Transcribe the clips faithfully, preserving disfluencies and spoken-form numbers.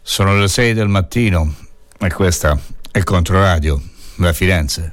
Sono le sei del mattino e questa è Controradio da Firenze.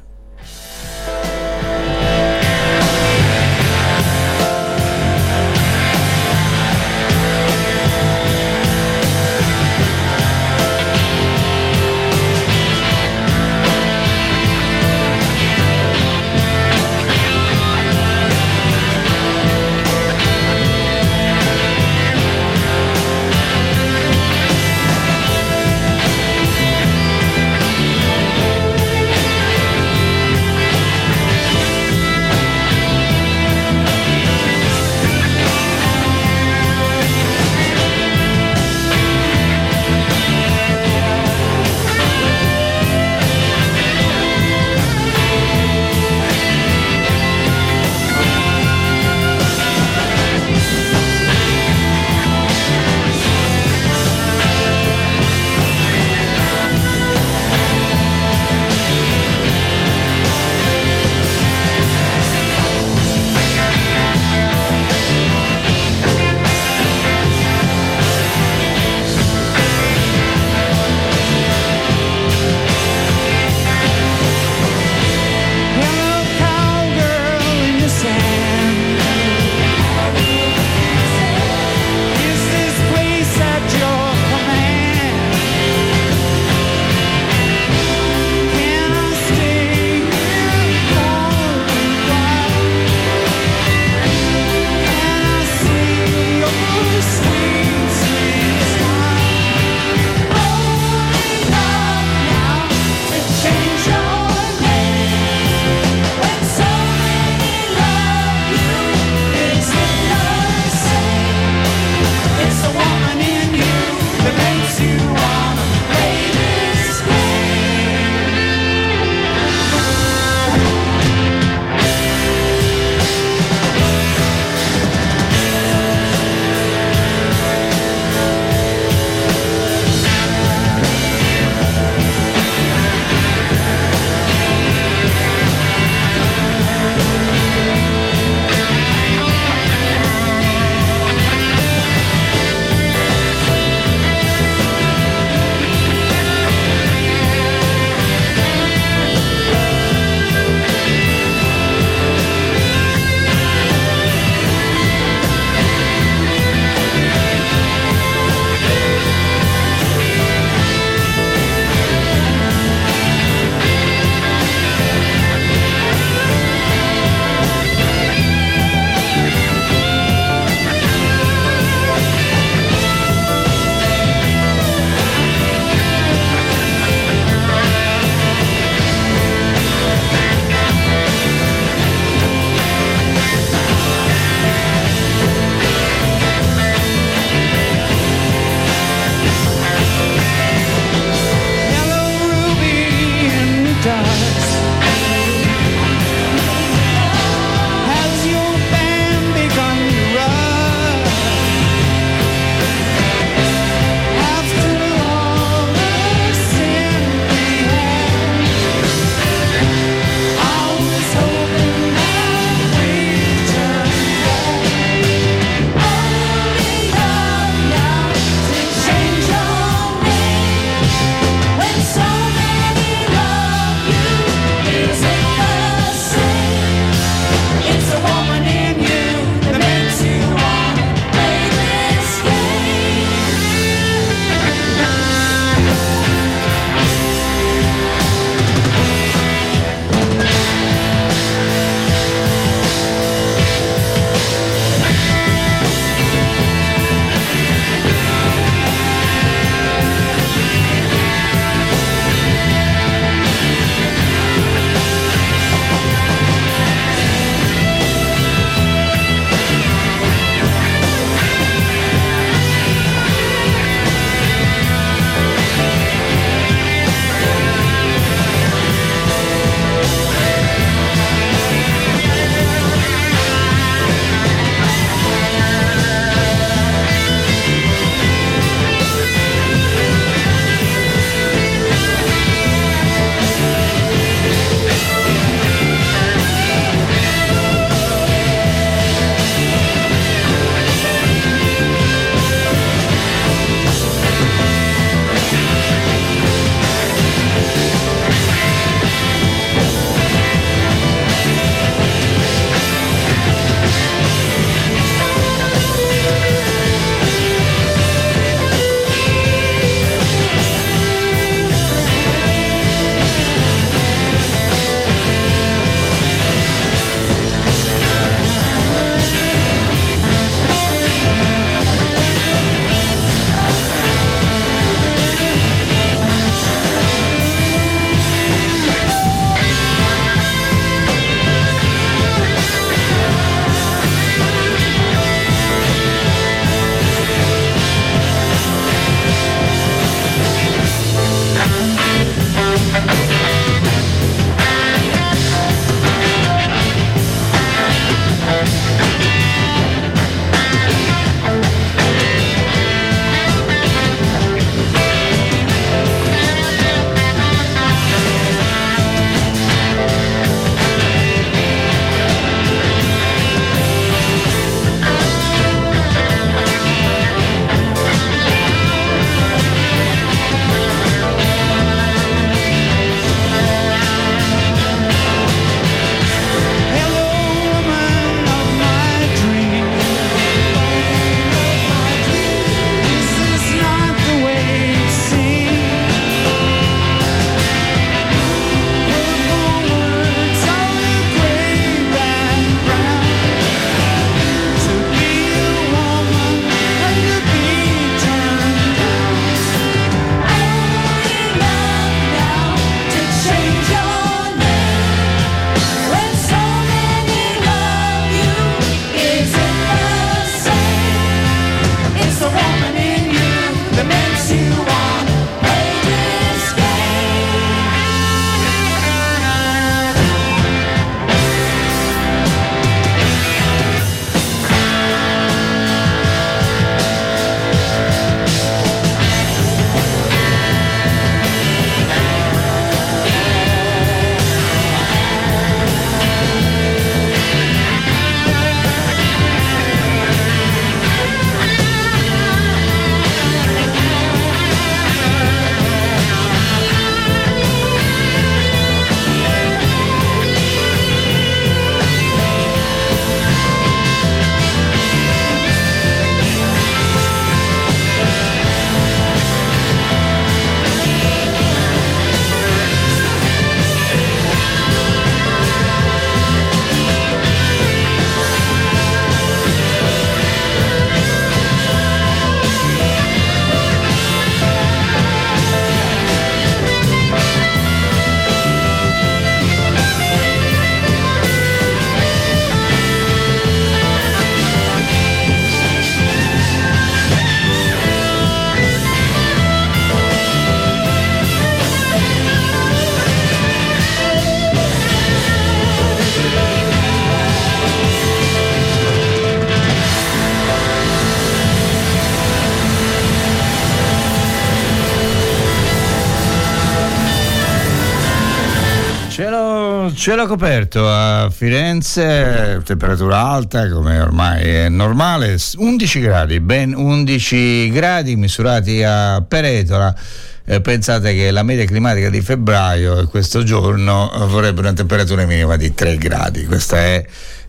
Abbiamo cielo coperto a Firenze, temperatura alta come ormai è normale, undici gradi, ben undici gradi misurati a Peretola. Eh, pensate che la media climatica di febbraio e questo giorno vorrebbe una temperatura minima di tre gradi. Questa è,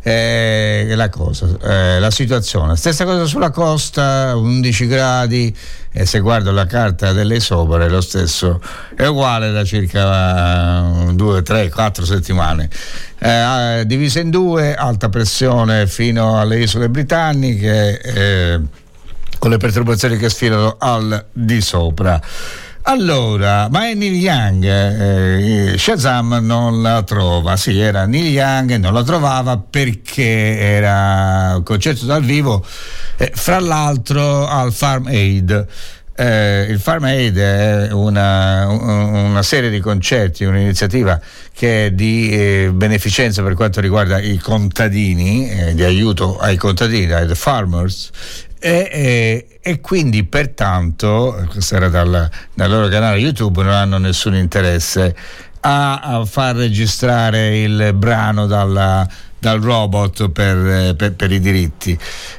è la cosa, è la situazione. Stessa cosa sulla costa, undici gradi, e se guardo la carta delle isopore è lo stesso, è uguale da circa due, tre, quattro settimane. Eh, divisa in due, alta pressione fino alle isole britanniche, eh, con le perturbazioni che sfilano al di sopra. Allora, ma è Neil Young, eh, Shazam non la trova, sì, era Neil Young e non la trovava perché era un concerto dal vivo, eh, fra l'altro al Farm Aid. Eh, il Farm Aid è una, una serie di concerti, un'iniziativa che è di eh, beneficenza per quanto riguarda i contadini, eh, di aiuto ai contadini, ai farmers. E, e, e quindi pertanto, questo era dal, dal loro canale YouTube, non hanno nessun interesse a, a far registrare il brano dalla, dal robot per, per, per i diritti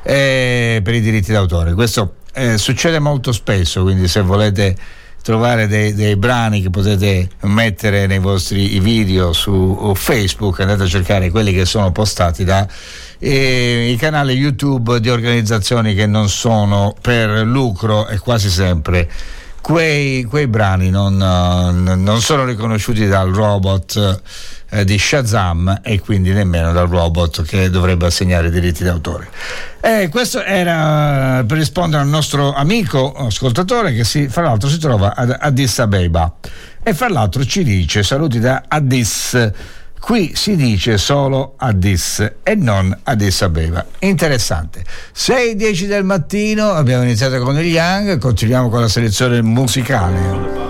eh, per i diritti d'autore. Questo eh, succede molto spesso, quindi se volete trovare dei, dei brani che potete mettere nei vostri video su Facebook, andate a cercare quelli che sono postati da e i canali YouTube di organizzazioni che non sono per lucro, e quasi sempre quei, quei brani non, non sono riconosciuti dal robot eh, di Shazam, e quindi nemmeno dal robot che dovrebbe assegnare i diritti d'autore. E questo era per rispondere al nostro amico ascoltatore che si, fra l'altro si trova ad Addis Abeba, e fra l'altro ci dice saluti da Addis. Qui si dice solo Addis e non Addis Abeba. Interessante. sei e dieci del mattino, abbiamo iniziato con il Young, continuiamo con la selezione musicale.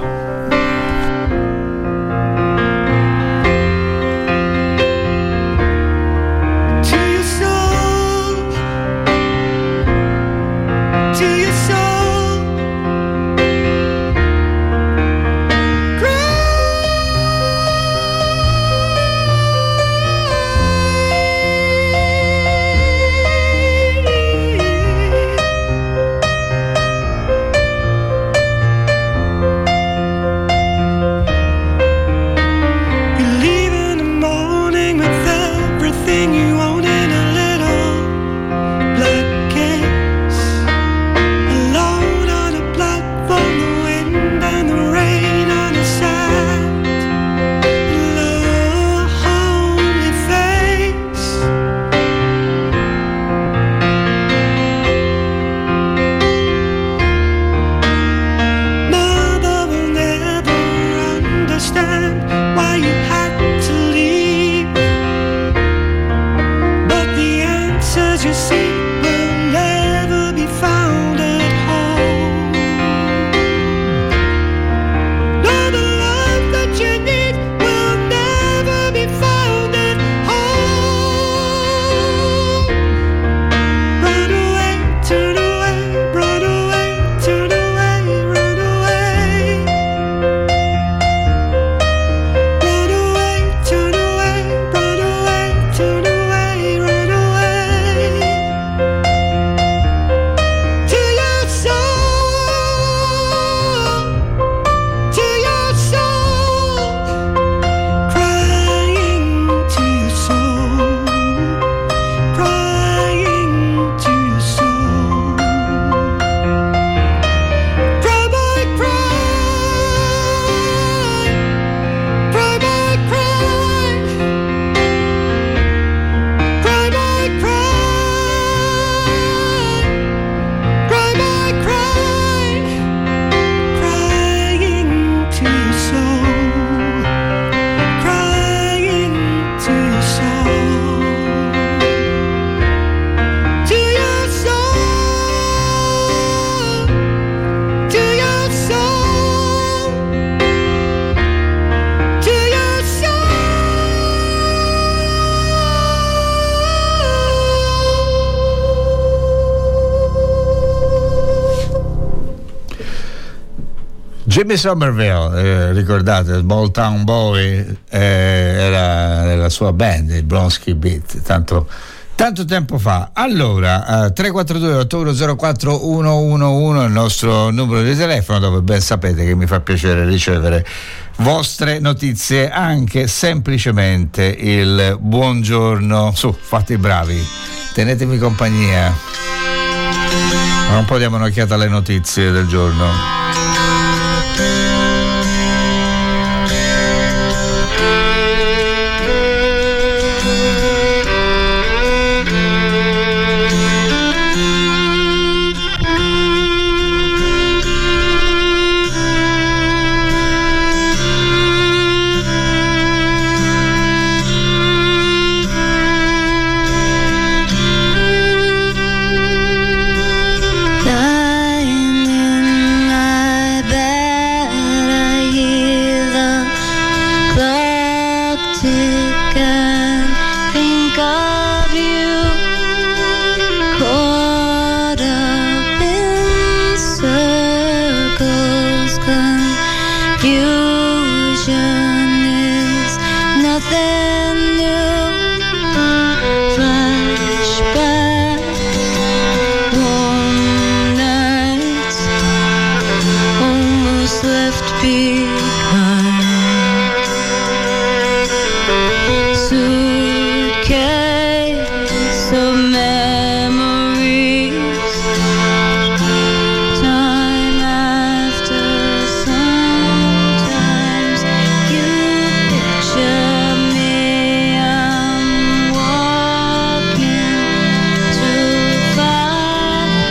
Jimmy Somerville, eh, ricordate, Small Town Boy, eh, era della sua band, il Blonsky Beat, tanto tanto tempo fa. Allora, uh, tre quattro due otto uno zero quattro uno uno uno è il nostro numero di telefono, dove ben sapete che mi fa piacere ricevere vostre notizie, anche semplicemente il buongiorno. Su, fate i bravi, tenetemi compagnia. Un po' diamo un'occhiata alle notizie del giorno.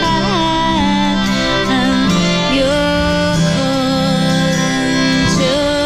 To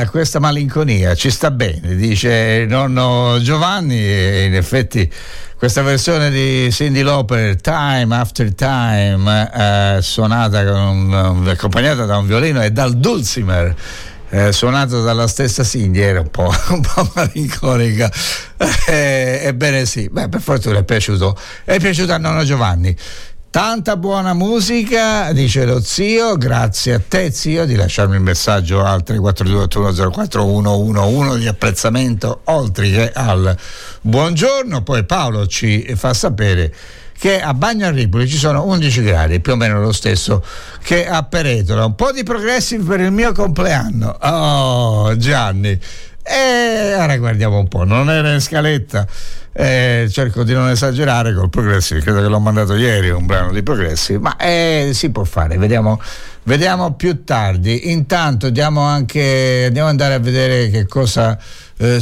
questa, questa malinconia, ci sta bene, dice nonno Giovanni, e in effetti questa versione di Cyndi Lauper, Time After Time, eh, suonata con, accompagnata da un violino e dal dulcimer, eh, suonato dalla stessa Cyndi, era un po', un po' malinconica. Eh, ebbene sì, beh, per fortuna è piaciuto, è piaciuto a nonno Giovanni. Tanta buona musica, dice lo zio, grazie a te zio di lasciarmi il messaggio al tre quattro due otto uno zero quattro uno uno uno di apprezzamento, oltre che al buongiorno. Poi Paolo ci fa sapere che a Bagno a Ripoli ci sono undici gradi, più o meno lo stesso che a Peretola. Un po' di progressive per il mio compleanno. Oh Gianni, e ora guardiamo un po', non era in scaletta. Eh, cerco di non esagerare col Progressive, credo che l'ho mandato ieri un brano di Progressive, ma eh, si può fare, vediamo, vediamo più tardi. Intanto diamo anche, andiamo ad andare a vedere che cosa eh,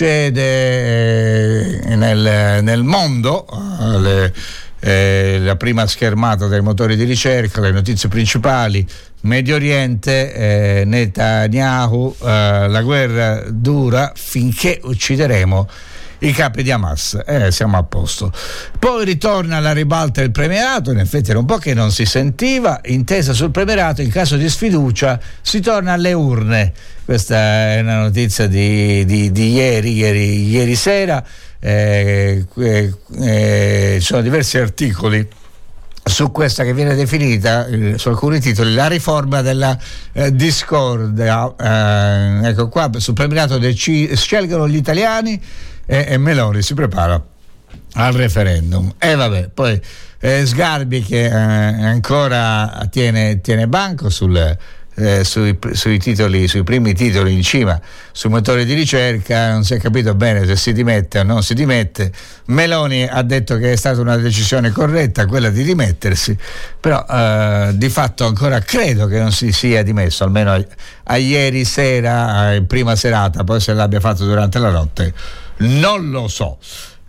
succede eh, nel, nel mondo. eh, le, eh, la prima schermata dei motori di ricerca, le notizie principali. Medio Oriente, eh, Netanyahu, eh, la guerra dura finché uccideremo i capi di Hamas. Eh, siamo a posto. Poi ritorna alla ribalta il premierato, in effetti era un po' che non si sentiva, intesa sul premierato, in caso di sfiducia si torna alle urne. Questa è una notizia di, di, di ieri, ieri, ieri sera, eh, eh, eh, ci sono diversi articoli su questa che viene definita, eh, su alcuni titoli, la riforma della eh, discordia. Eh, ecco qua, sul premierato dec- scelgono gli italiani e, e Meloni si prepara al referendum. E vabbè, poi eh, Sgarbi che eh, ancora tiene, tiene banco sul, eh, sui, sui titoli, sui primi titoli in cima, sui motori di ricerca, non si è capito bene se si dimette o non si dimette. Meloni ha detto che è stata una decisione corretta quella di dimettersi, però eh, di fatto ancora credo che non si sia dimesso, almeno a, a ieri sera, in prima serata, poi se l'abbia fatto durante la notte non lo so.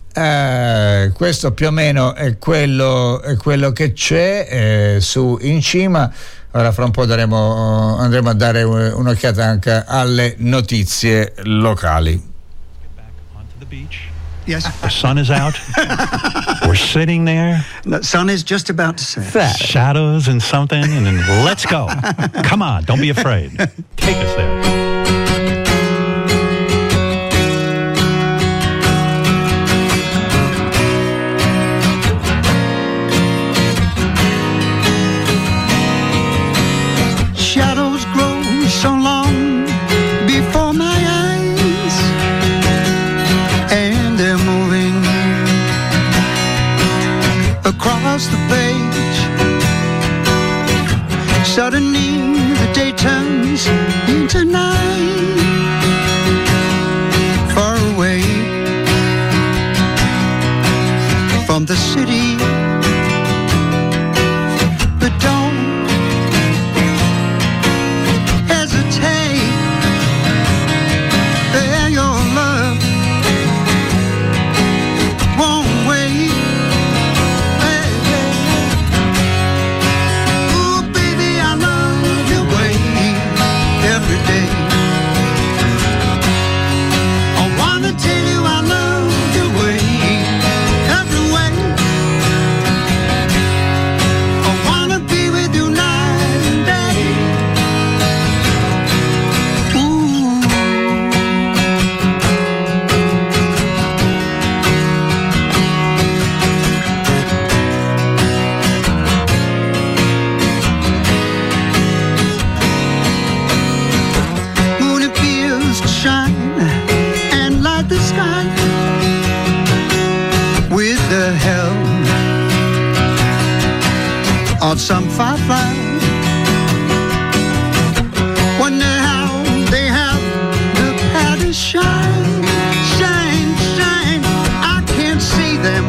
Eh, questo più o meno è quello, è quello che c'è eh, su in cima. Ora fra un po' daremo, andremo a dare un'occhiata anche alle notizie locali. Yes. The sun is out. We're sitting there. The sun is just about to set. That. Shadows and something, and then let's go. Come on, don't be afraid. Take us there. Shadows grow so long before my eyes, and they're moving across the page. Suddenly the day turns into night. Far away from the city, but don't hesitate. There your love won't wait. Hey, hey. Ooh, baby, I love your way every day. I wanna tell you I love your way every way. I wanna be with you night and day. Ooh. Moon appears to shine and light the sky with the help of some firefly. Wonder how they have the power to shine, shine, shine. I can't see them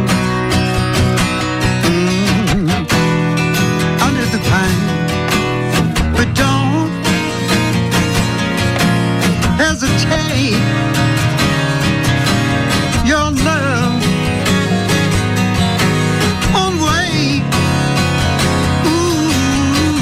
mm, under the pine, but don't hesitate. Your love won't wait. Ooh.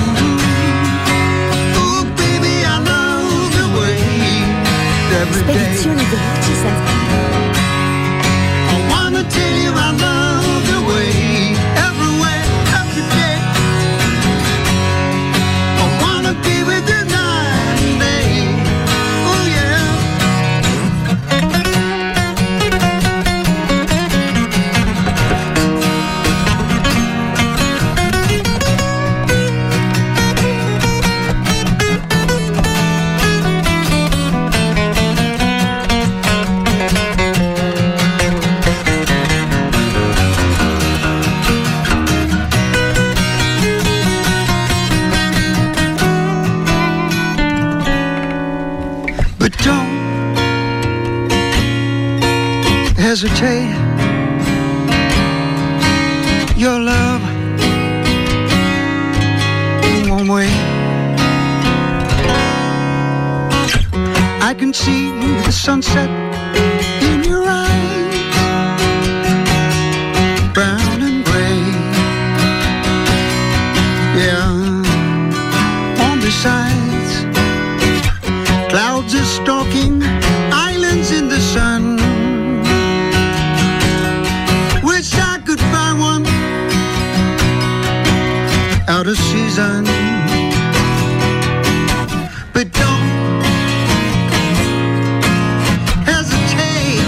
hesitate. Your love won't wait. I can see the sunset in your eyes, brown and gray. Yeah, on the sides, clouds are stalking islands in the sun. Wish I could find one out of season, but don't hesitate.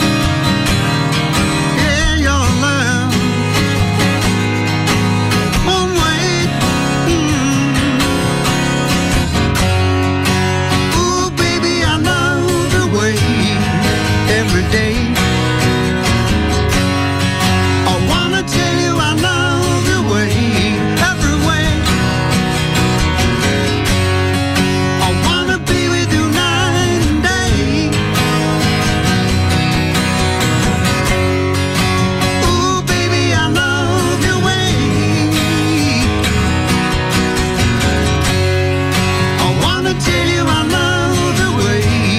Yeah, your love won't wait. Mm. Ooh, baby, I know the way every day. I wanna tell you I know the way every way. I wanna be with you night and day. Ooh, baby, I know the way. I wanna tell you I know the way.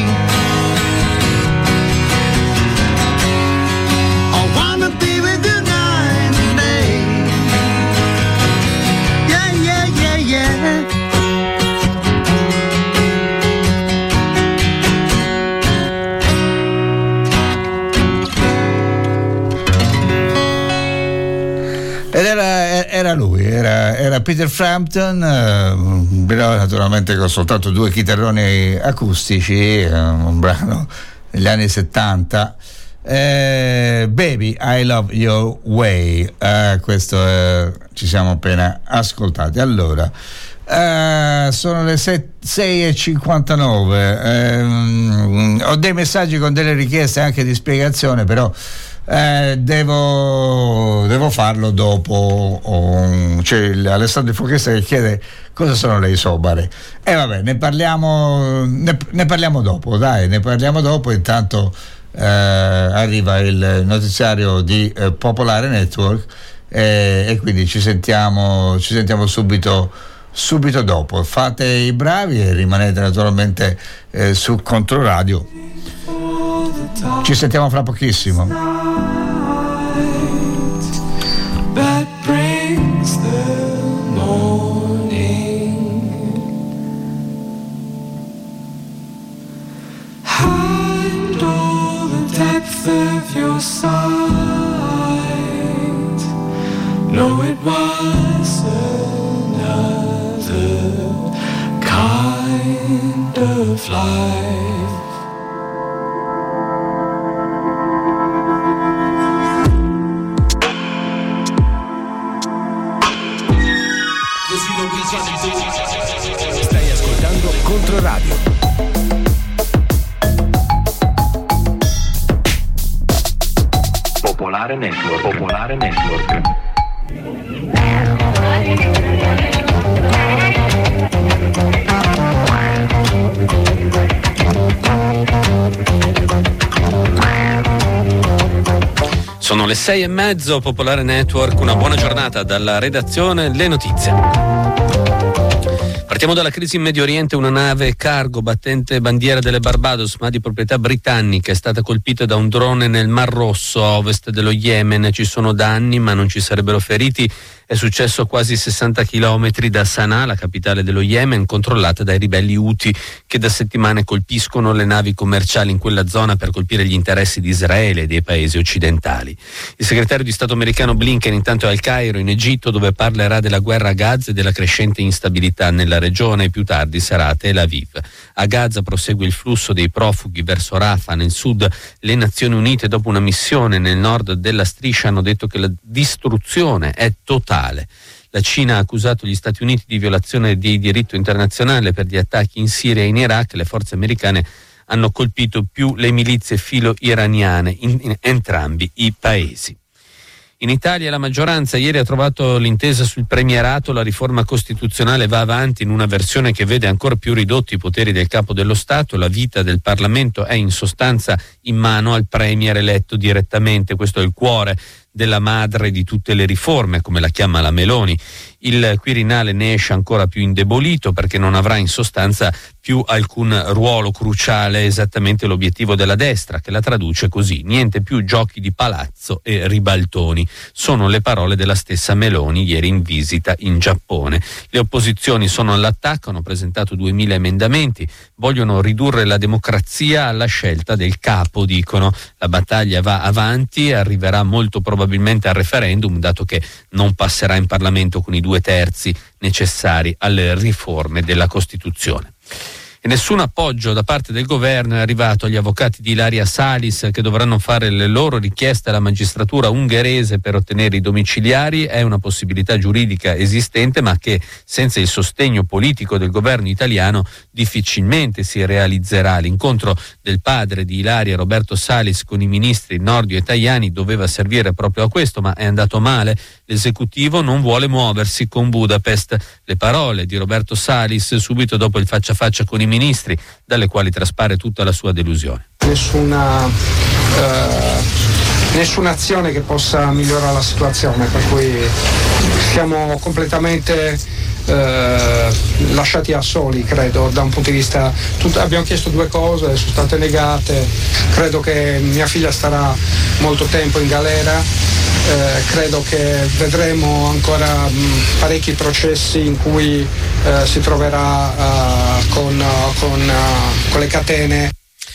I wanna be with you night and day. Yeah, yeah, yeah, yeah. Ed era, era lui, era, era Peter Frampton, eh, però naturalmente con soltanto due chitarroni acustici, eh, un brano degli anni settanta. Eh, Baby, I Love Your Way, eh, questo eh, ci siamo appena ascoltati. Allora, eh, sono le sei e cinquantanove, eh, ho dei messaggi con delle richieste anche di spiegazione, però Eh, devo, devo farlo dopo. Oh, c'è Alessandro Fochessa che chiede cosa sono le isobare. E eh, vabbè, ne parliamo, ne, ne parliamo dopo, dai, ne parliamo dopo. Intanto eh, arriva il notiziario di eh, Popolare Network eh, e quindi ci sentiamo, ci sentiamo subito. Subito dopo. Fate i bravi e rimanete naturalmente eh, su Controradio. Ci sentiamo fra pochissimo. That brings the morning. Hide all the depth of your sight. No, it was another kind of life. Stai ascoltando Controradio. Popolare Network. Popolare Network. Sono le sei e mezzo, Popolare Network, una buona giornata dalla redazione, le notizie. Partiamo dalla crisi in Medio Oriente. Una nave cargo battente bandiera delle Barbados, ma di proprietà britannica, è stata colpita da un drone nel Mar Rosso, a ovest dello Yemen. Ci sono danni, ma non ci sarebbero feriti. È successo a quasi sessanta chilometri da Sana'a, la capitale dello Yemen, controllata dai ribelli Houthi, che da settimane colpiscono le navi commerciali in quella zona per colpire gli interessi di Israele e dei paesi occidentali. Il segretario di Stato americano Blinken intanto è al Cairo, in Egitto, dove parlerà della guerra a Gaza e della crescente instabilità nella regione, e più tardi sarà a Tel Aviv. A Gaza prosegue il flusso dei profughi verso Rafah, nel sud. Le Nazioni Unite, dopo una missione nel nord della striscia, hanno detto che la distruzione è totale. La Cina ha accusato gli Stati Uniti di violazione di diritto internazionale per gli attacchi in Siria e in Iraq. Le forze americane hanno colpito più le milizie filo-iraniane in, in entrambi i paesi. In Italia la maggioranza ieri ha trovato l'intesa sul premierato, la riforma costituzionale va avanti in una versione che vede ancora più ridotti i poteri del capo dello Stato, la vita del Parlamento è in sostanza in mano al premier eletto direttamente, questo è il cuore della madre di tutte le riforme, come la chiama la Meloni. Il Quirinale ne esce ancora più indebolito perché non avrà in sostanza più alcun ruolo cruciale, esattamente l'obiettivo della destra, che la traduce così: niente più giochi di palazzo e ribaltoni. Sono le parole della stessa Meloni ieri in visita in Giappone. Le opposizioni sono all'attacco, hanno presentato duemila emendamenti, vogliono ridurre la democrazia alla scelta del capo, dicono. La battaglia va avanti, arriverà molto probabilmente al referendum, dato che non passerà in Parlamento con i due terzi necessari alle riforme della Costituzione. E nessun appoggio da parte del governo è arrivato agli avvocati di Ilaria Salis, che dovranno fare le loro richieste alla magistratura ungherese per ottenere i domiciliari. È una possibilità giuridica esistente, ma che senza il sostegno politico del governo italiano difficilmente si realizzerà. L'incontro del padre di Ilaria, Roberto Salis, con i ministri Nordio e Tajani doveva servire proprio a questo, ma è andato male. L'esecutivo non vuole muoversi con Budapest. Le parole di Roberto Salis subito dopo il faccia a faccia con i ministri, dalle quali traspare tutta la sua delusione. Nessuna, eh, nessuna azione che possa migliorare la situazione, per cui siamo completamente eh, lasciati a soli, credo, da un punto di vista. Tut- abbiamo chiesto due cose, sono state negate. Credo che mia figlia starà molto tempo in galera. Eh, credo che vedremo ancora mh, parecchi processi in cui eh, si troverà uh, con, uh, con, uh, con le catene.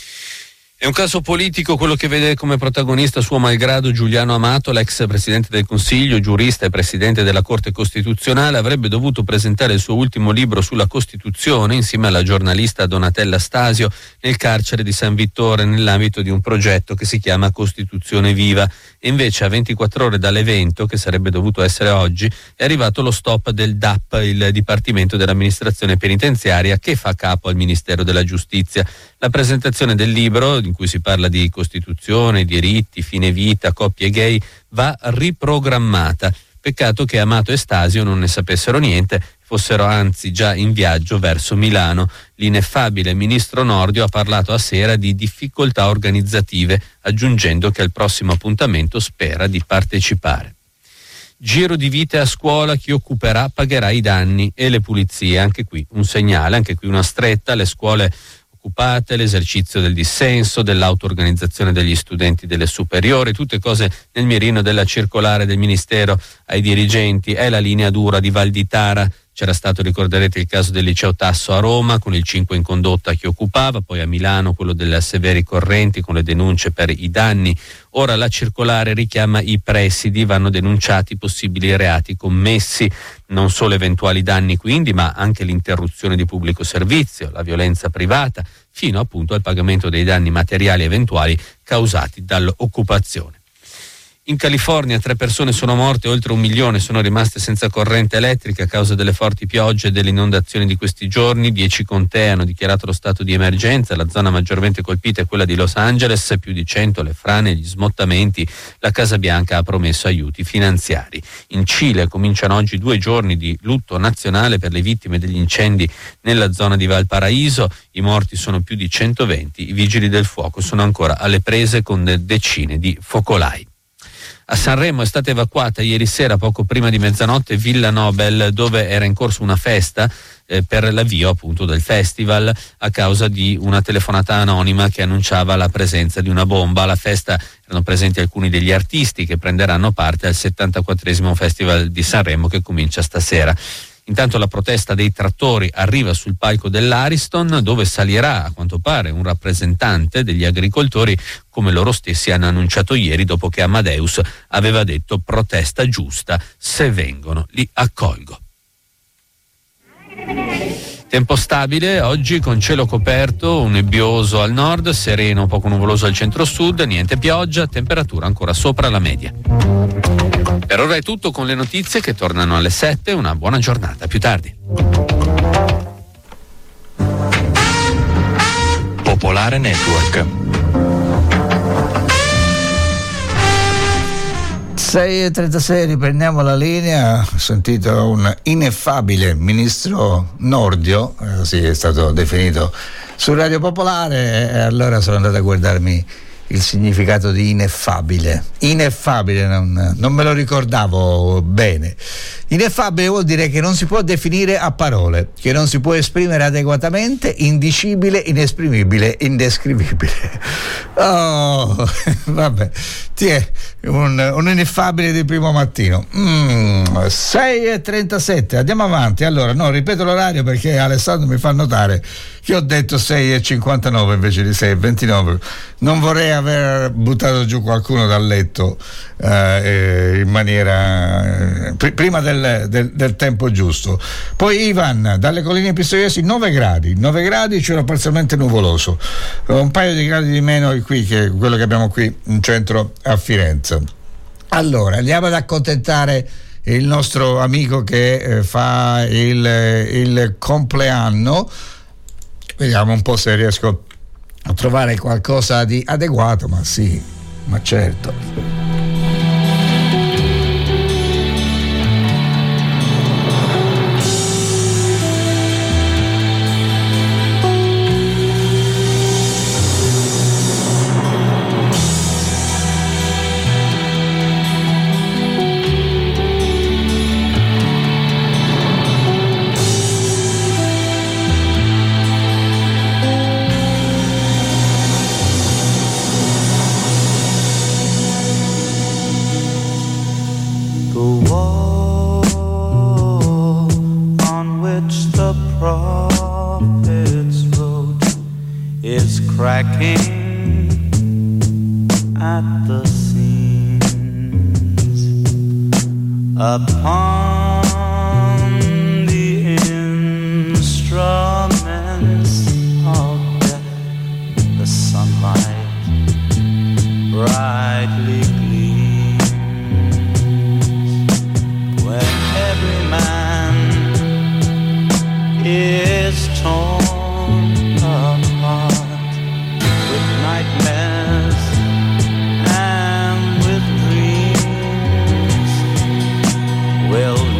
È un caso politico quello che vede come protagonista suo malgrado Giuliano Amato, l'ex presidente del Consiglio, giurista e presidente della Corte Costituzionale. Avrebbe dovuto presentare il suo ultimo libro sulla Costituzione insieme alla giornalista Donatella Stasio nel carcere di San Vittore, nell'ambito di un progetto che si chiama Costituzione Viva. E invece a ventiquattro ore dall'evento, che sarebbe dovuto essere oggi, è arrivato lo stop del D A P, il Dipartimento dell'Amministrazione Penitenziaria, che fa capo al Ministero della Giustizia. La presentazione del libro, in cui si parla di Costituzione, diritti, fine vita, coppie gay, va riprogrammata. Peccato che Amato e Stasio non ne sapessero niente, fossero anzi già in viaggio verso Milano. L'ineffabile ministro Nordio ha parlato a sera di difficoltà organizzative, aggiungendo che al prossimo appuntamento spera di partecipare. Giro di vite a scuola, chi occuperà pagherà i danni e le pulizie. Anche qui un segnale, anche qui una stretta, le scuole occupate, l'esercizio del dissenso, dell'auto-organizzazione degli studenti delle superiori, tutte cose nel mirino della circolare del Ministero ai dirigenti. È la linea dura di Val di Tara. C'era stato, ricorderete, il caso del liceo Tasso a Roma con il cinque in condotta che occupava, poi a Milano quello delle Severi Correnti con le denunce per i danni. Ora la circolare richiama i presidi, vanno denunciati possibili reati commessi, non solo eventuali danni quindi, ma anche l'interruzione di pubblico servizio, la violenza privata, fino appunto al pagamento dei danni materiali eventuali causati dall'occupazione. In California tre persone sono morte, oltre un milione sono rimaste senza corrente elettrica a causa delle forti piogge e delle inondazioni di questi giorni. Dieci contee hanno dichiarato lo stato di emergenza, la zona maggiormente colpita è quella di Los Angeles, più di cento le frane, gli smottamenti. La Casa Bianca ha promesso aiuti finanziari. In Cile cominciano oggi due giorni di lutto nazionale per le vittime degli incendi nella zona di Valparaíso. I morti sono più di centoventi, i vigili del fuoco sono ancora alle prese con decine di focolai. A Sanremo è stata evacuata ieri sera poco prima di mezzanotte Villa Nobel, dove era in corso una festa eh, per l'avvio appunto del festival, a causa di una telefonata anonima che annunciava la presenza di una bomba. Alla festa erano presenti alcuni degli artisti che prenderanno parte al settantaquattresimo Festival di Sanremo, che comincia stasera. Intanto la protesta dei trattori arriva sul palco dell'Ariston, dove salirà a quanto pare un rappresentante degli agricoltori, come loro stessi hanno annunciato ieri, dopo che Amadeus aveva detto: protesta giusta, se vengono li accolgo. Tempo stabile oggi con cielo coperto, un nebbioso al nord, sereno, poco nuvoloso al centro-sud, niente pioggia, temperatura ancora sopra la media. Per ora è tutto con le notizie che tornano alle sette, una buona giornata, più tardi. Popolare Network. sei e trentasei, riprendiamo la linea. Ho sentito un ineffabile ministro Nordio, eh, sì, è stato definito su Radio Popolare, e allora sono andato a guardarmi il significato di ineffabile. Ineffabile, non, non me lo ricordavo bene. Ineffabile vuol dire che non si può definire a parole, che non si può esprimere adeguatamente, indicibile, inesprimibile, indescrivibile. Oh, vabbè, ti è un, un ineffabile di primo mattino. Mm, sei e trentasette, andiamo avanti. Allora, no, ripeto l'orario perché Alessandro mi fa notare che ho detto sei e cinquantanove invece di sei e ventinove. Non vorrei aver buttato giù qualcuno dal letto eh, in maniera eh, pr- prima del, del, del tempo giusto. Poi Ivan, dalle colline pistoiesi, nove gradi, nove gradi, cielo parzialmente nuvoloso, un paio di gradi di meno qui che quello che abbiamo qui in centro a Firenze. Allora, andiamo ad accontentare il nostro amico che eh, fa il, il compleanno. Vediamo un po' se riesco a trovare qualcosa di adeguato, ma sì, ma certo. Well,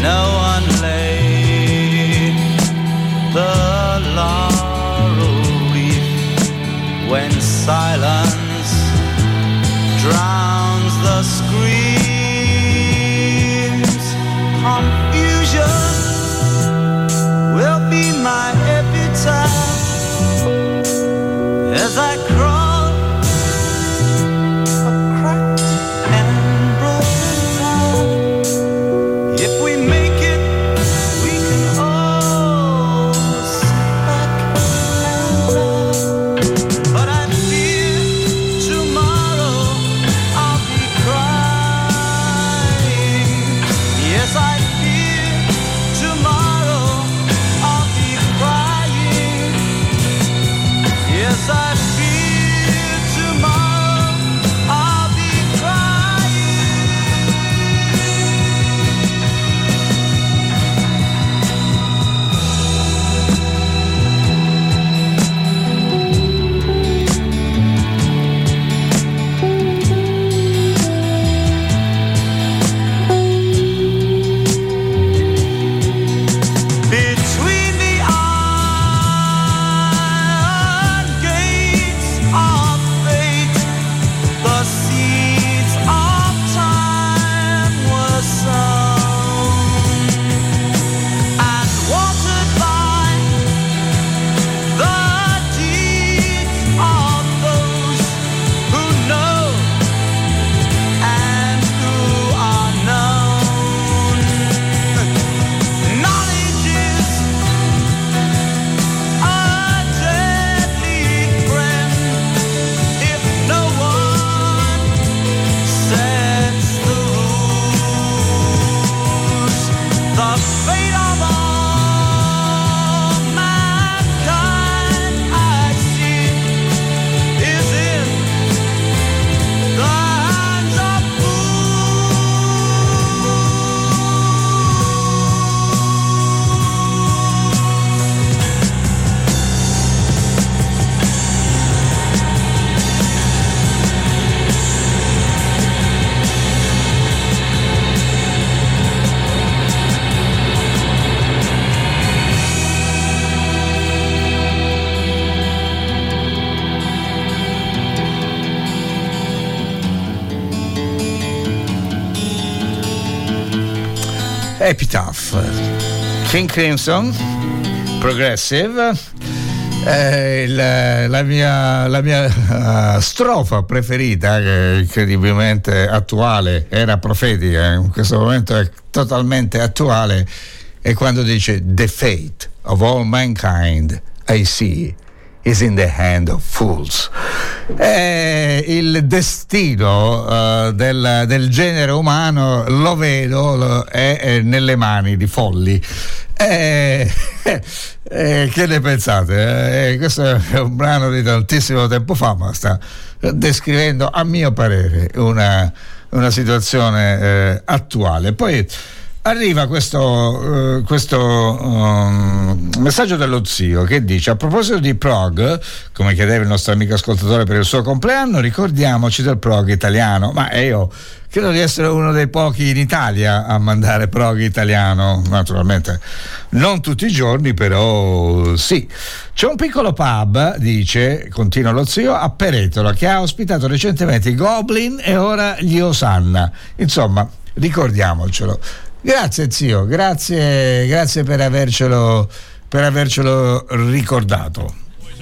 Epitaph, King Crimson, Progressive. Eh, la, la mia, la mia uh, strofa preferita, che è incredibilmente attuale, era profetica, in questo momento è totalmente attuale, è quando dice: The fate of all mankind I see is in the hand of fools. Eh, il destino uh, del, del genere umano lo vedo, lo, è, è nelle mani di folli. Eh, eh, che ne pensate? Eh, questo è un brano di tantissimo tempo fa, ma sta descrivendo, a mio parere, una, una situazione eh, attuale. Poi arriva questo, uh, questo um, messaggio dello zio che dice: a proposito di prog, come chiedeva il nostro amico ascoltatore per il suo compleanno, ricordiamoci del prog italiano. Ma io credo di essere uno dei pochi in Italia a mandare prog italiano, naturalmente non tutti i giorni, però sì. C'è un piccolo pub, dice, continua lo zio, a Peretola, che ha ospitato recentemente i Goblin e ora gli Osanna. Insomma, ricordiamocelo. Grazie zio, grazie, grazie per avercelo, per avercelo ricordato.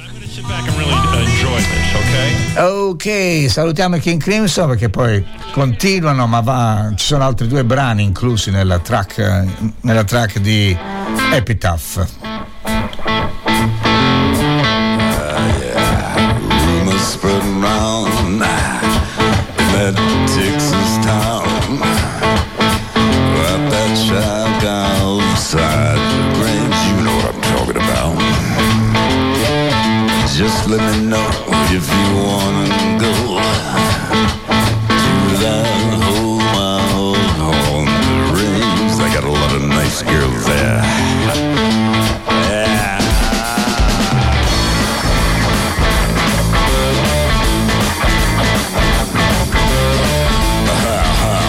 Ok, salutiamo i King Crimson, perché poi continuano, ma va, ci sono altri due brani inclusi nella track, nella track di Epitaph. Uh, yeah. Rumors spread around that Texas town. Wrap that child outside the Grange, you know what I'm talking about. Just let me know if you wanna go to that whole mile on the range. I got a lot of nice girls there. Yeah. Uh-huh.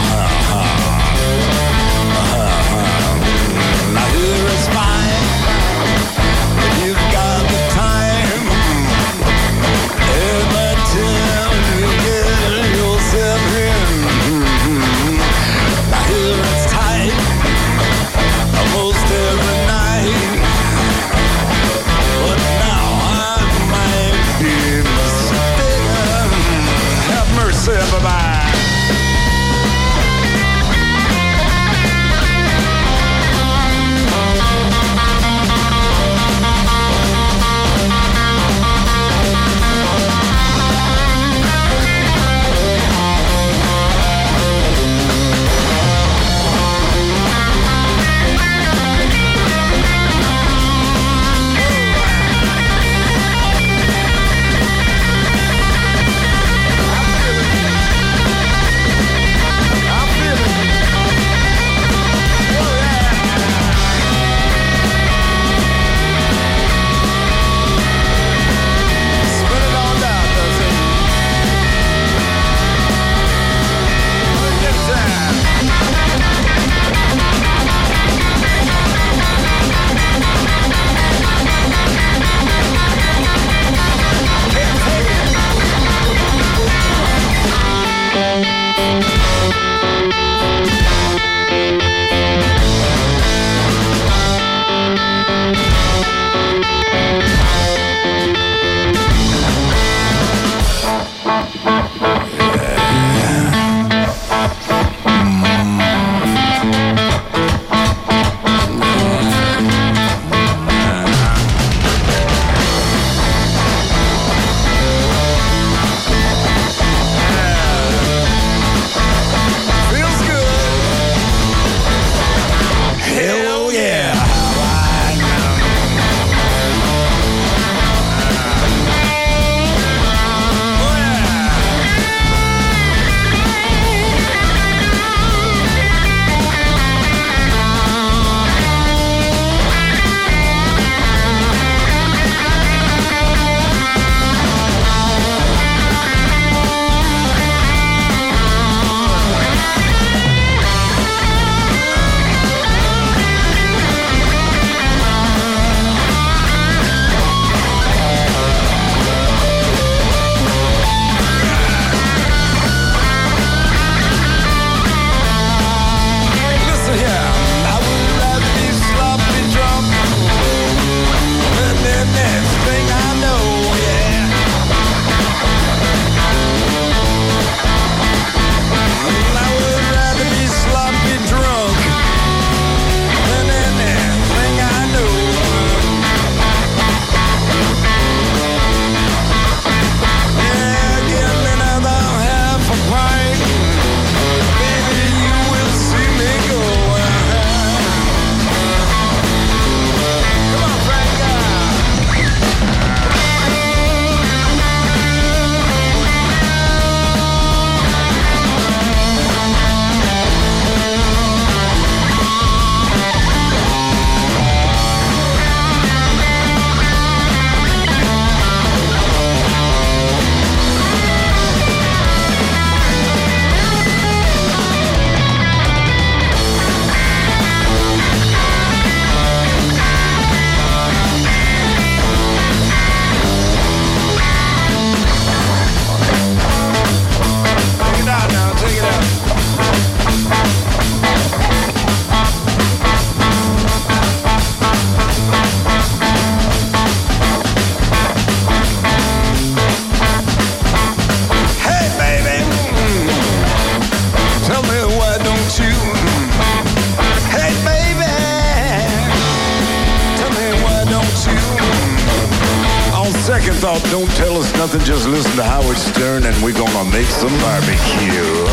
No, don't tell us nothing, just listen to Howard Stern and we're gonna make some barbecue.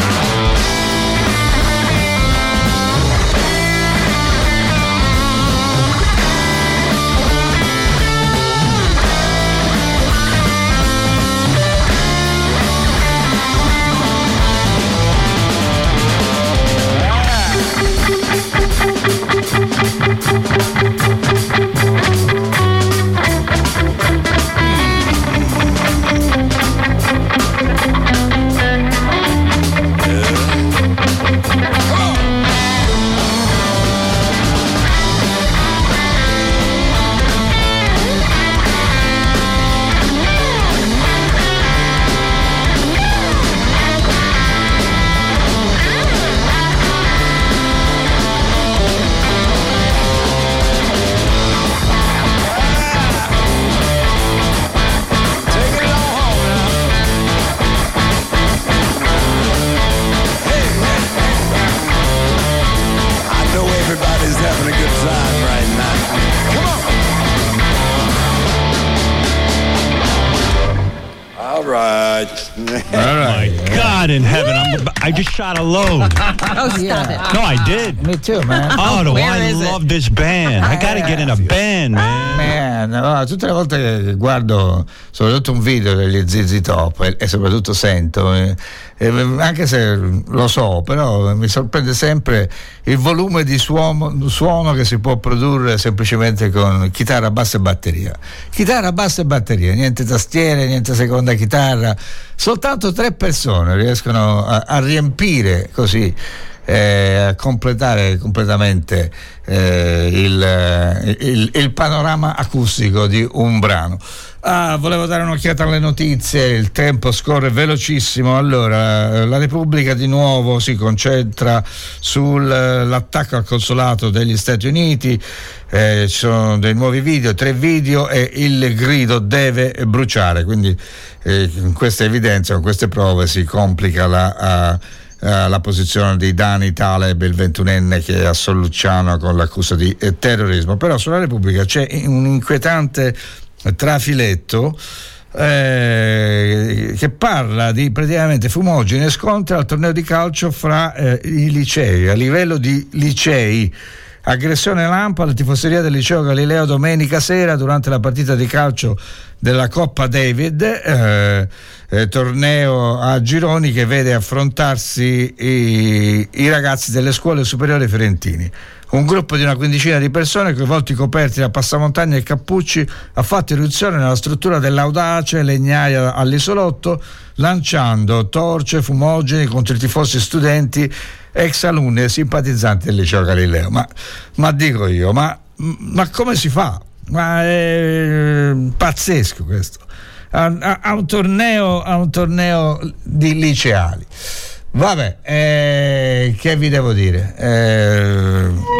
I just shot a load. Oh, stop Yeah. it. No, I did. Me too, man. Oh, no, Where I is it? love this band. I gotta get in a band, man. Man, allora, tutte le volte che guardo soprattutto un video degli Z Z Top e, e soprattutto sento, eh, eh, anche se lo so, però mi sorprende sempre il volume di suono, suono che si può produrre semplicemente con chitarra, basso e batteria. Chitarra, basso e batteria, niente tastiere, niente seconda chitarra. Soltanto tre persone riescono a, a riempire così, eh, a completare completamente eh, il, il, il panorama acustico di un brano. Ah, volevo dare un'occhiata alle notizie, il tempo scorre velocissimo. Allora, la Repubblica di nuovo si concentra sull'attacco al consolato degli Stati Uniti, eh, ci sono dei nuovi video, tre video e il grido deve bruciare, quindi eh, in questa evidenza, con queste prove si complica la... Uh, Uh, la posizione di Dani Taleb, il ventunenne che è a Sollucciano con l'accusa di eh, terrorismo. Però sulla Repubblica c'è un inquietante trafiletto eh, che parla di praticamente fumogeni e scontri al torneo di calcio fra eh, i licei, a livello di licei. Aggressione lampo alla tifoseria del liceo Galileo domenica sera durante la partita di calcio della Coppa David, eh, eh, torneo a gironi che vede affrontarsi i, i ragazzi delle scuole superiori fiorentini. Un gruppo di una quindicina di persone, coi volti coperti da passamontagna e cappucci, ha fatto irruzione nella struttura dell'Audace Legnaia all'Isolotto, lanciando torce, fumogeni contro i tifosi studenti, ex alunni e simpatizzanti del liceo Galileo. Ma, ma dico io, ma, ma come si fa? Ma è pazzesco questo. A, a, a, un torneo, a un torneo di liceali. Vabbè, eh, che vi devo dire? Eh...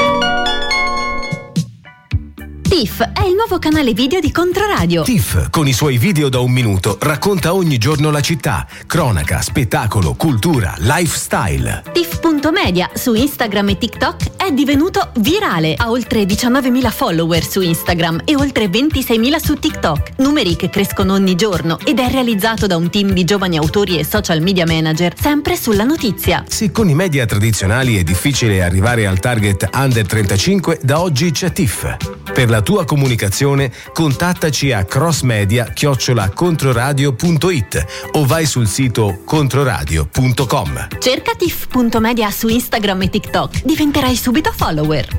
Tiff è il nuovo canale video di Controradio. Tiff, con i suoi video da un minuto, racconta ogni giorno la città, cronaca, spettacolo, cultura, lifestyle. Tiff.media su Instagram e TikTok è divenuto virale. Ha oltre diciannovemila follower su Instagram e oltre ventiseimila su TikTok. Numeri che crescono ogni giorno ed è realizzato da un team di giovani autori e social media manager, sempre sulla notizia. Se con i media tradizionali è difficile arrivare al target under trentacinque, da oggi c'è Tiff. Per la tua comunicazione contattaci a crossmedia chiocciola controradio punto it o vai sul sito controradio punto com. Cerca tiff.media su Instagram e TikTok, diventerai subito follower.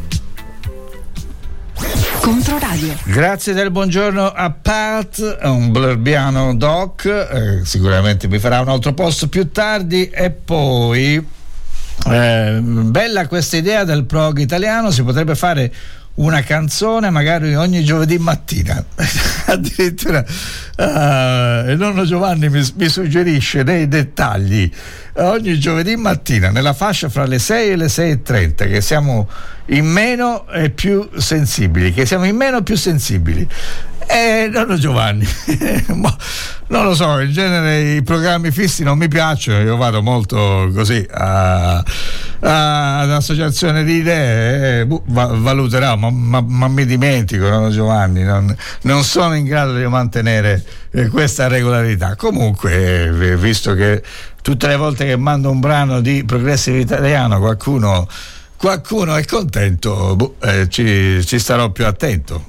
Controradio. Grazie del buongiorno a Pat, un blurbiano doc, eh, sicuramente mi farà un altro post più tardi. E poi eh, bella questa idea del prog italiano, si potrebbe fare una canzone magari ogni giovedì mattina. Addirittura uh, il nonno Giovanni mi, mi suggerisce nei dettagli uh, ogni giovedì mattina nella fascia fra le sei e le sei e trenta, che siamo in meno e più sensibili, che siamo in meno e più sensibili. E nonno Giovanni ma, non lo so, in genere i programmi fissi non mi piacciono, io vado molto così a ad associazione di idee, eh, valuterà, ma, ma, ma mi dimentico, no, Giovanni, non, non sono in grado di mantenere eh, questa regolarità. Comunque, eh, visto che tutte le volte che mando un brano di Progressive Italiano qualcuno, qualcuno è contento, boh, eh, ci, ci starò più attento.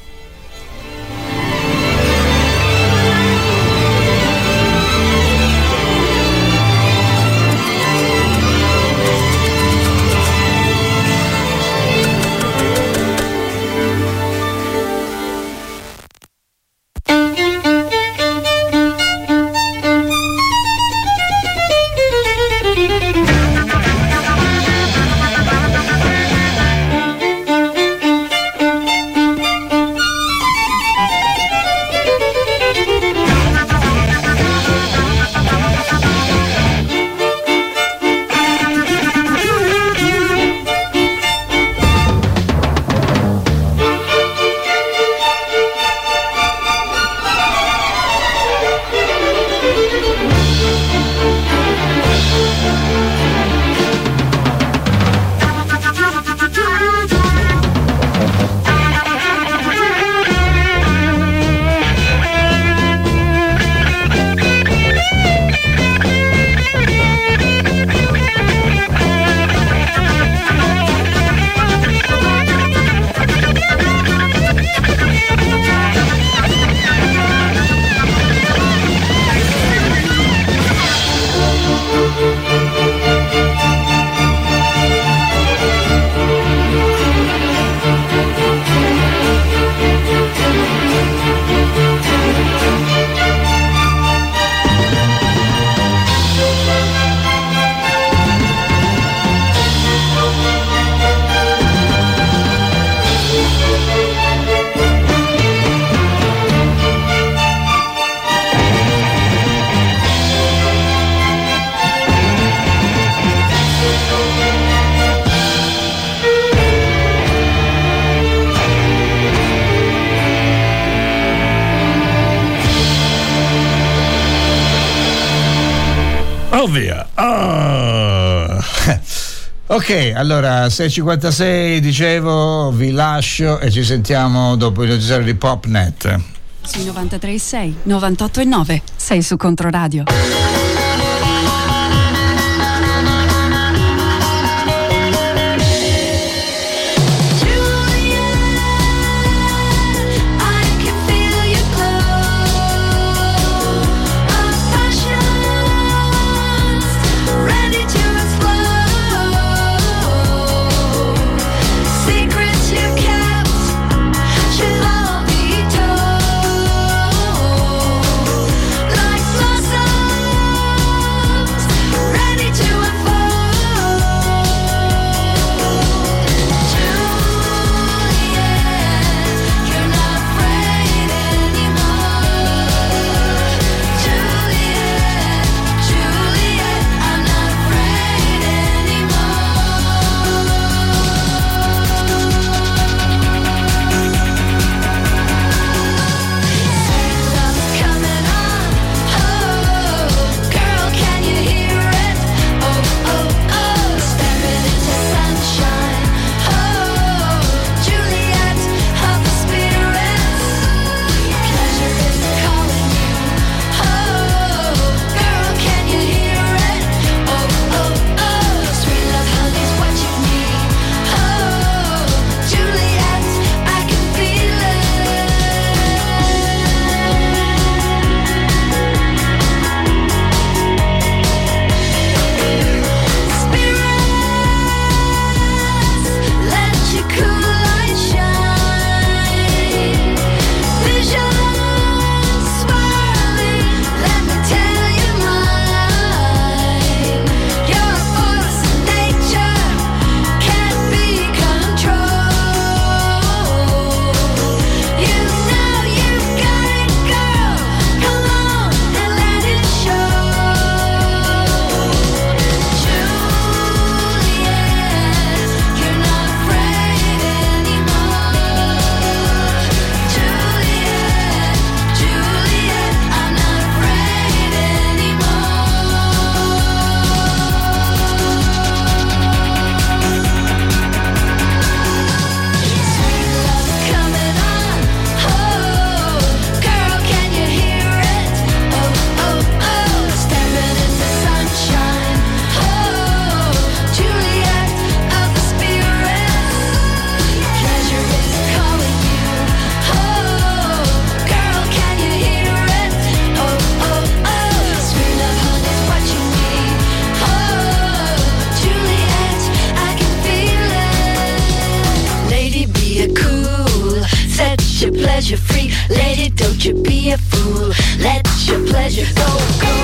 Via. Oh. Ok, allora sei e cinquantasei, dicevo, vi lascio e ci sentiamo dopo il notiziario di Popnet. Sui novantatré e sei, novantotto e nove, sei su Controradio. Like blossom Don't you be a fool, let your pleasure go, go, go.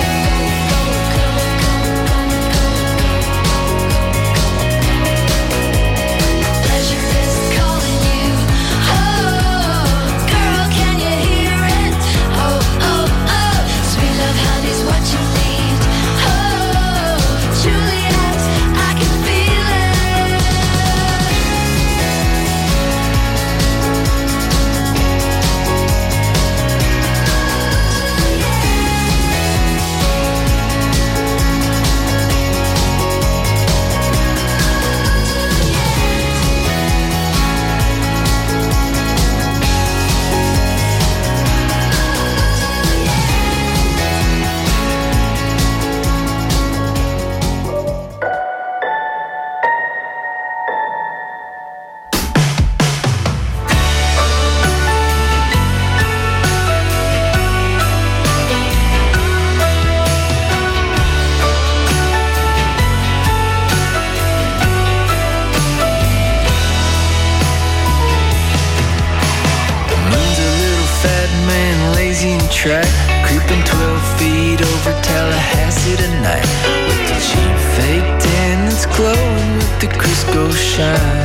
Track, creeping twelve feet over Tallahassee tonight, with the cheap fake tan that's glowing with the Crisco shine.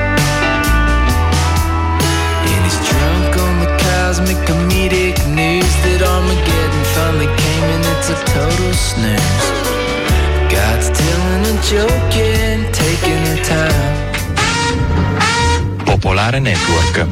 And he's drunk on the cosmic comedic news that Armageddon finally came and it's a total snooze. God's telling a joke and taking her time. Popolare Network.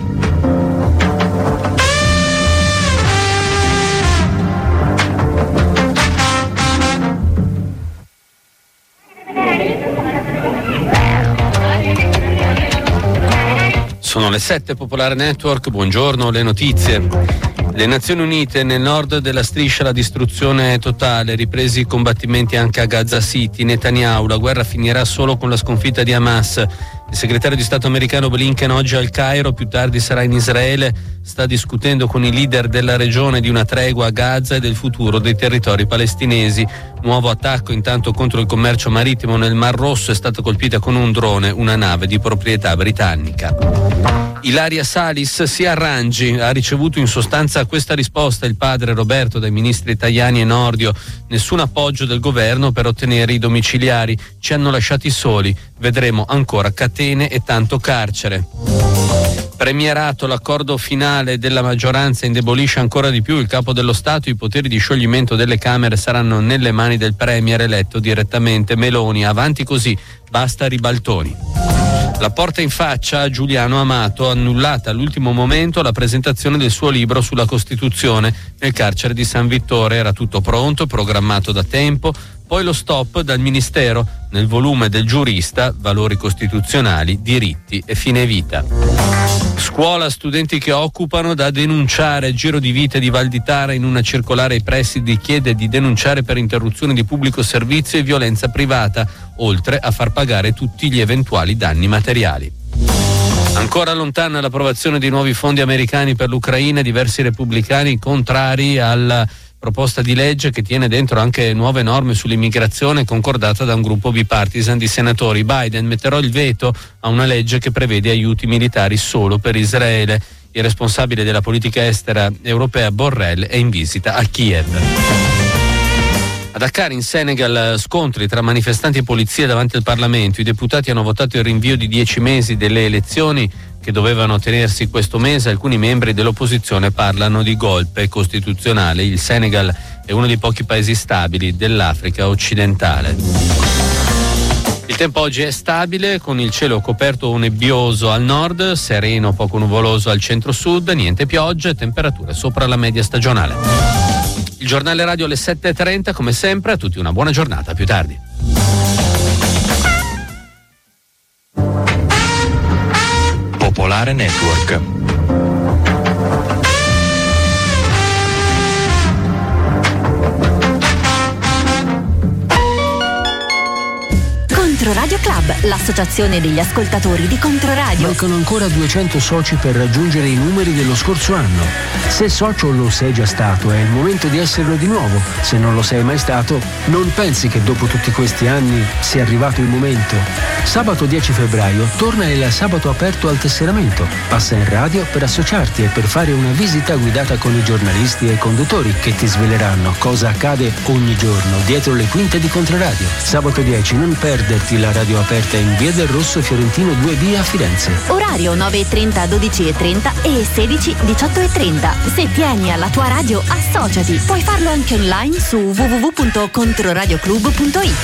Sono le sette, Popolare Network, buongiorno, le notizie. Le Nazioni Unite, nel nord della striscia la distruzione totale, ripresi i combattimenti anche a Gaza City. Netanyahu, la guerra finirà solo con la sconfitta di Hamas. Il segretario di Stato americano Blinken oggi al Cairo, più tardi sarà in Israele, sta discutendo con i leader della regione di una tregua a Gaza e del futuro dei territori palestinesi. Nuovo attacco intanto contro il commercio marittimo nel Mar Rosso, è stata colpita con un drone una nave di proprietà britannica. Ilaria Salis si arrangi, ha ricevuto in sostanza questa risposta il padre Roberto dai ministri Tajani e Nordio: nessun appoggio del governo per ottenere i domiciliari, ci hanno lasciati soli, vedremo ancora catene e tanto carcere. Premierato, l'accordo finale della maggioranza indebolisce ancora di più il capo dello Stato, i poteri di scioglimento delle Camere saranno nelle mani del premier eletto direttamente. Meloni, avanti così, basta ribaltoni. La porta in faccia a Giuliano Amato, annullata all'ultimo momento la presentazione del suo libro sulla Costituzione nel carcere di San Vittore. Era tutto pronto, programmato da tempo, poi lo stop dal Ministero nel volume del giurista Valori costituzionali, diritti e fine vita. Scuola, studenti che occupano, da denunciare. Giro di Vite di Valditara in una circolare ai presidi chiede di denunciare per interruzione di pubblico servizio e violenza privata, oltre a far pagare tutti gli eventuali danni materiali. Ancora lontana l'approvazione di nuovi fondi americani per l'Ucraina, diversi repubblicani contrari alla proposta di legge che tiene dentro anche nuove norme sull'immigrazione concordata da un gruppo bipartisan di senatori. Biden metterà il veto a una legge che prevede aiuti militari solo per Israele. Il responsabile della politica estera europea Borrell è in visita a Kiev. A Dakar, in Senegal, scontri tra manifestanti e polizia davanti al Parlamento. I deputati hanno votato il rinvio di dieci mesi delle elezioni che dovevano tenersi questo mese. Alcuni membri dell'opposizione parlano di golpe costituzionale. Il Senegal è uno dei pochi paesi stabili dell'Africa occidentale. Il tempo oggi è stabile, con il cielo coperto o nebbioso al nord, sereno poco nuvoloso al centro-sud, niente piogge, temperature sopra la media stagionale. Il giornale radio alle sette e trenta, come sempre. A tutti una buona giornata, a più tardi. Popolare Network. Controradio Club, l'associazione degli ascoltatori di Controradio. Mancano ancora duecento soci per raggiungere i numeri dello scorso anno. Se socio lo sei già stato, è il momento di esserlo di nuovo. Se non lo sei mai stato, non pensi che dopo tutti questi anni sia arrivato il momento. Sabato dieci febbraio torna il sabato aperto al tesseramento. Passa in radio per associarti e per fare una visita guidata con i giornalisti e i conduttori che ti sveleranno cosa accade ogni giorno dietro le quinte di Controradio. Sabato dieci non perderti la radio aperta in Via del Rosso Fiorentino due B a Firenze. Orario nove e trenta, dodici e trenta e sedici, diciotto e trenta. Se tieni alla tua radio, associati. Puoi farlo anche online su w w w punto controradioclub punto it.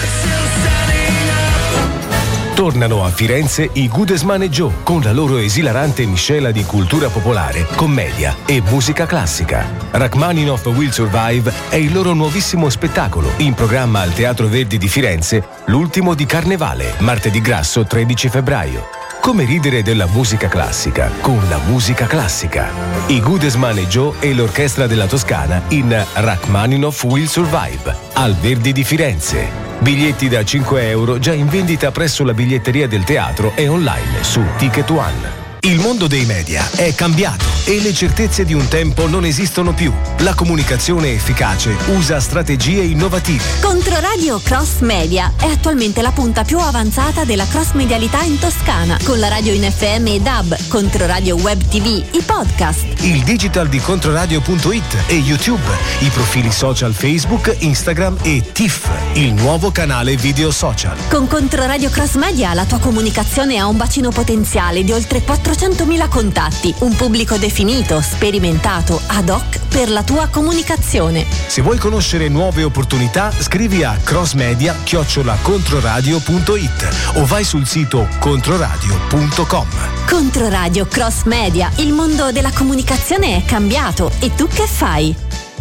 Tornano a Firenze i Goodesman e Joe con la loro esilarante miscela di cultura popolare, commedia e musica classica. Rachmaninoff Will Survive è il loro nuovissimo spettacolo in programma al Teatro Verdi di Firenze, l'ultimo di Carnevale, martedì grasso tredici febbraio. Come ridere della musica classica con la musica classica. I Goodesman e Joe e l'Orchestra della Toscana in Rachmaninoff Will Survive al Verdi di Firenze. Biglietti da cinque euro già in vendita presso la biglietteria del teatro e online su Ticket One. Il mondo dei media è cambiato e le certezze di un tempo non esistono più. La comunicazione efficace usa strategie innovative. Controradio Cross Media è attualmente la punta più avanzata della cross medialità in Toscana, con la radio in F M e D A B, Controradio Web T V, i podcast, il digital di controradio punto it e YouTube, i profili social Facebook, Instagram e T I F, il nuovo canale video social. Con Controradio Cross Media la tua comunicazione ha un bacino potenziale di oltre quattrocentomila contatti, un pubblico definito, sperimentato, ad hoc per la tua comunicazione. Se vuoi conoscere nuove opportunità, scrivi a crossmedia chiocciola controradio punto it o vai sul sito controradio punto com. Controradio Cross Media, il mondo della comunicazione è cambiato e tu che fai?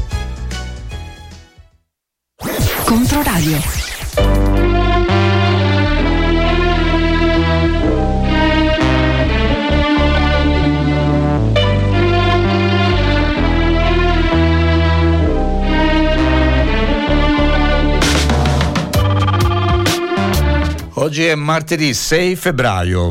Controradio. Oggi è martedì sei febbraio.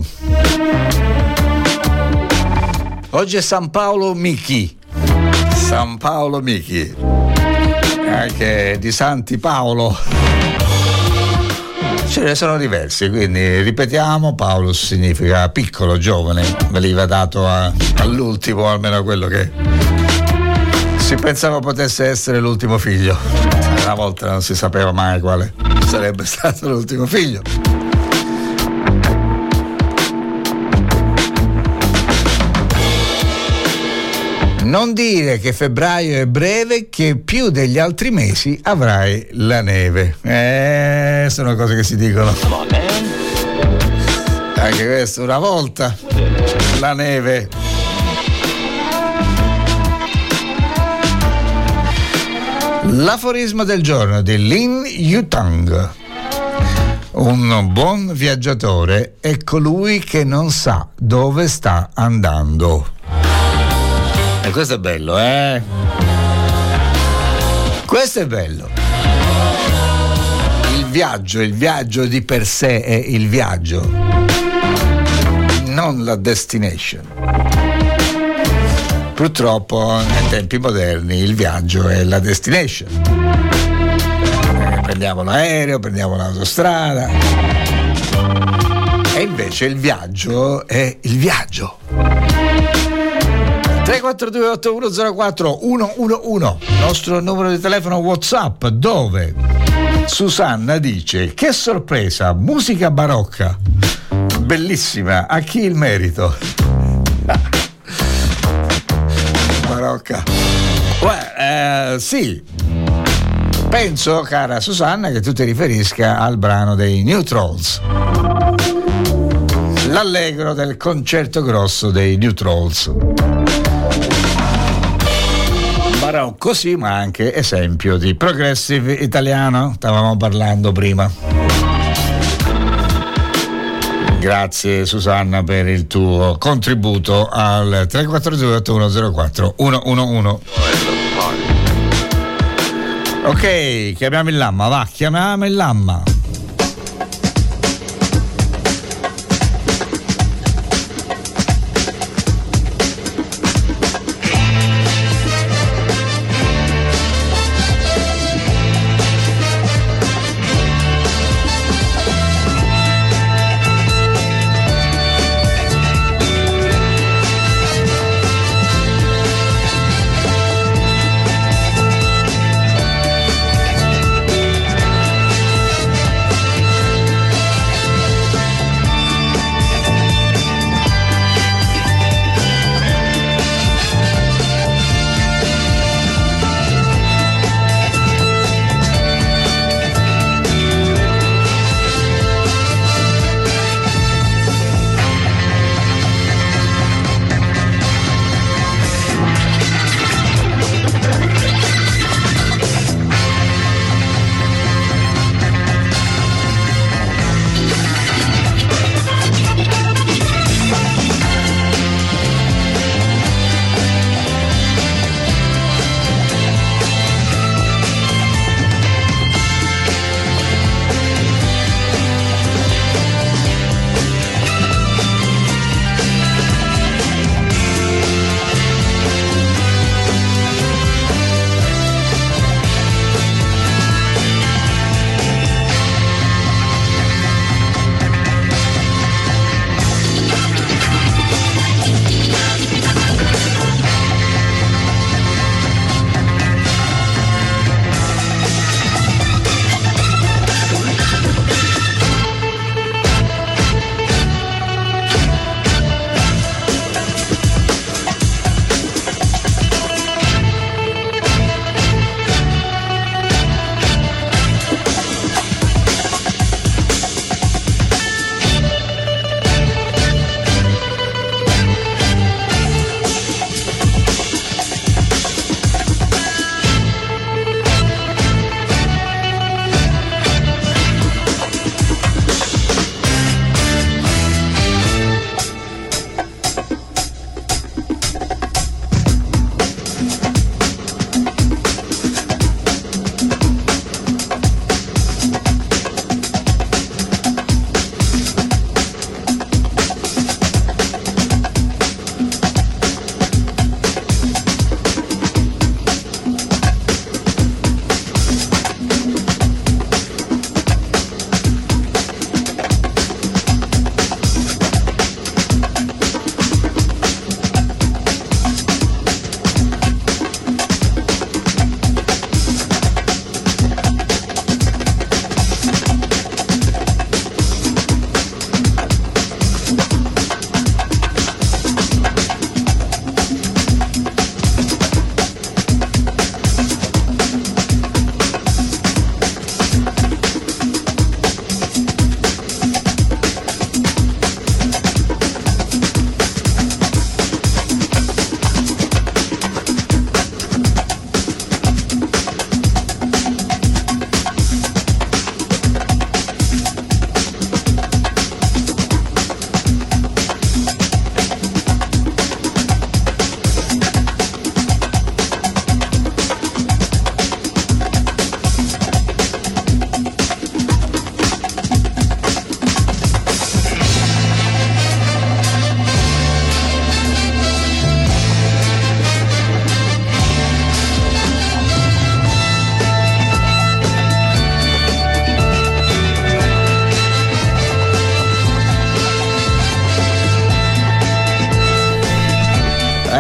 Oggi è San Paolo Michi. San Paolo Michi. Anche di Santi Paolo. Ce ne sono diversi, quindi ripetiamo. Paulus significa piccolo, giovane. Veniva dato a, all'ultimo, almeno quello che si pensava potesse essere l'ultimo figlio. Una volta non si sapeva mai quale sarebbe stato l'ultimo figlio. Non dire che febbraio è breve, che più degli altri mesi avrai la neve. Eh, sono cose che si dicono. Anche questo, una volta la neve. L'aforisma del giorno di Lin Yutang. Un buon viaggiatore è colui che non sa dove sta andando. E questo è bello, eh? Questo è bello. Il viaggio, il viaggio di per sé è il viaggio, non la destination. Purtroppo nei tempi moderni il viaggio è la destination. Eh, prendiamo l'aereo, prendiamo l'autostrada. E invece il viaggio è il viaggio. tre quattro due otto uno zero quattro uno uno uno, nostro numero di telefono WhatsApp, dove Susanna dice: che sorpresa, musica barocca, bellissima, a chi il merito? Barocca. Well, eh, sì, penso, cara Susanna, che tu ti riferisca al brano dei New Trolls, l'allegro del concerto grosso dei New Trolls. Barocco sì, ma anche esempio di progressive italiano, stavamo parlando prima. Grazie Susanna per il tuo contributo al tre quattro due otto uno zero quattro uno uno uno. Ok, chiamiamo il Lamma, va, chiamiamo il Lamma.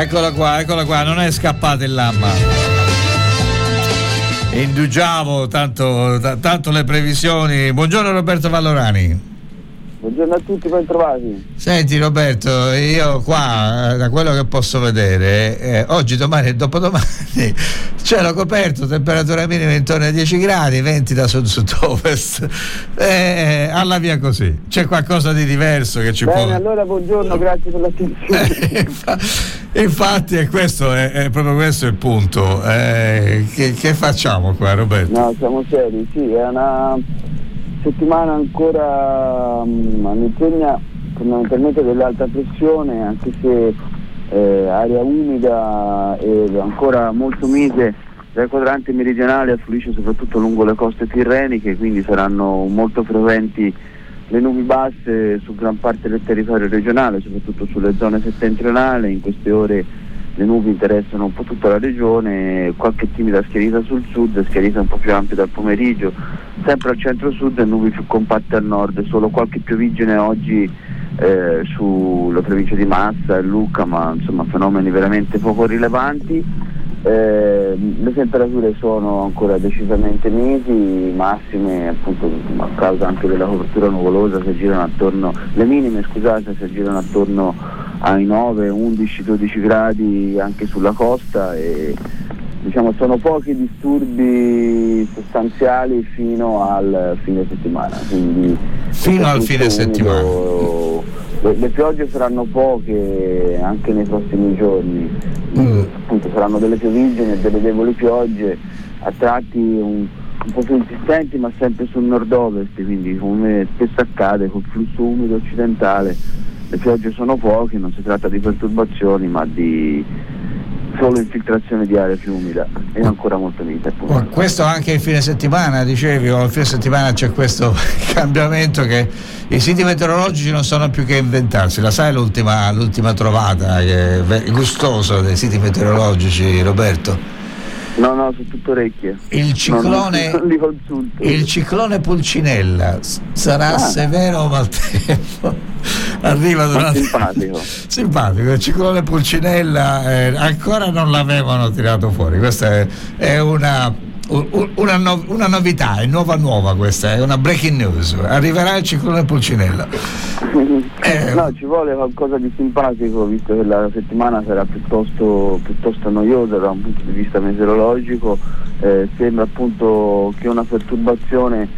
Eccola qua, eccola qua, non è scappata il Lamma. Indugiavo tanto, t- tanto le previsioni. Buongiorno Roberto Vallorani. Buongiorno a tutti, ben trovati. Senti Roberto, io qua da quello che posso vedere eh, oggi, domani e dopodomani cielo coperto, temperatura minima intorno ai dieci gradi, venti da sud-sud-ovest, eh, alla via così. C'è qualcosa di diverso che ci Bene, può... allora buongiorno, grazie per l'attenzione. Infatti è questo, è, è proprio questo il punto. Eh, che, che facciamo qua Roberto? No, siamo seri, sì, è una settimana ancora um, all'insegna fondamentalmente dell'alta pressione, anche se eh, aria umida e ancora molto mite dal quadrante meridionale affluisce soprattutto lungo le coste tirreniche, quindi saranno molto frequenti le nubi basse su gran parte del territorio regionale, soprattutto sulle zone settentrionali. In queste ore le nubi interessano un po' tutta la regione, qualche timida schiarita sul sud, schiarita un po' più ampia dal pomeriggio, sempre al centro-sud e nubi più compatte al nord, solo qualche pioviggine oggi eh, sulla provincia di Massa e Lucca, ma insomma fenomeni veramente poco rilevanti. Eh, le temperature sono ancora decisamente miti, massime appunto a causa anche della copertura nuvolosa si aggirano attorno, le minime scusate si aggirano attorno ai nove, undici, dodici gradi anche sulla costa e diciamo sono pochi disturbi sostanziali fino al fine settimana, quindi fino al fine settimana le, le piogge saranno poche anche nei prossimi giorni, mm. appunto saranno delle pioviggini e delle deboli piogge a tratti un, un po' più insistenti ma sempre sul nord-ovest, quindi come spesso accade col flusso umido occidentale le piogge sono poche, non si tratta di perturbazioni ma di solo infiltrazione di aria più umida e ancora molto mite. Oh, questo anche il fine settimana, dicevi, o il fine settimana c'è questo cambiamento che i siti meteorologici non sono più che inventarsi. La sai l'ultima, l'ultima trovata che è gustoso dei siti meteorologici, Roberto? No, no, sono tutto orecchie. Il ciclone, non, non li consulto. Il ciclone Pulcinella sarà ah. severo o maltempo? Arriva durante... simpatico. Simpatico, il ciclone Pulcinella eh, ancora non l'avevano tirato fuori. Questa è, è una, una, no, una novità, è nuova nuova questa, è una breaking news. Arriverà il ciclone Pulcinella. eh, no, ci vuole qualcosa di simpatico, visto che la settimana sarà piuttosto, piuttosto noiosa da un punto di vista meteorologico. Eh, sembra appunto che una perturbazione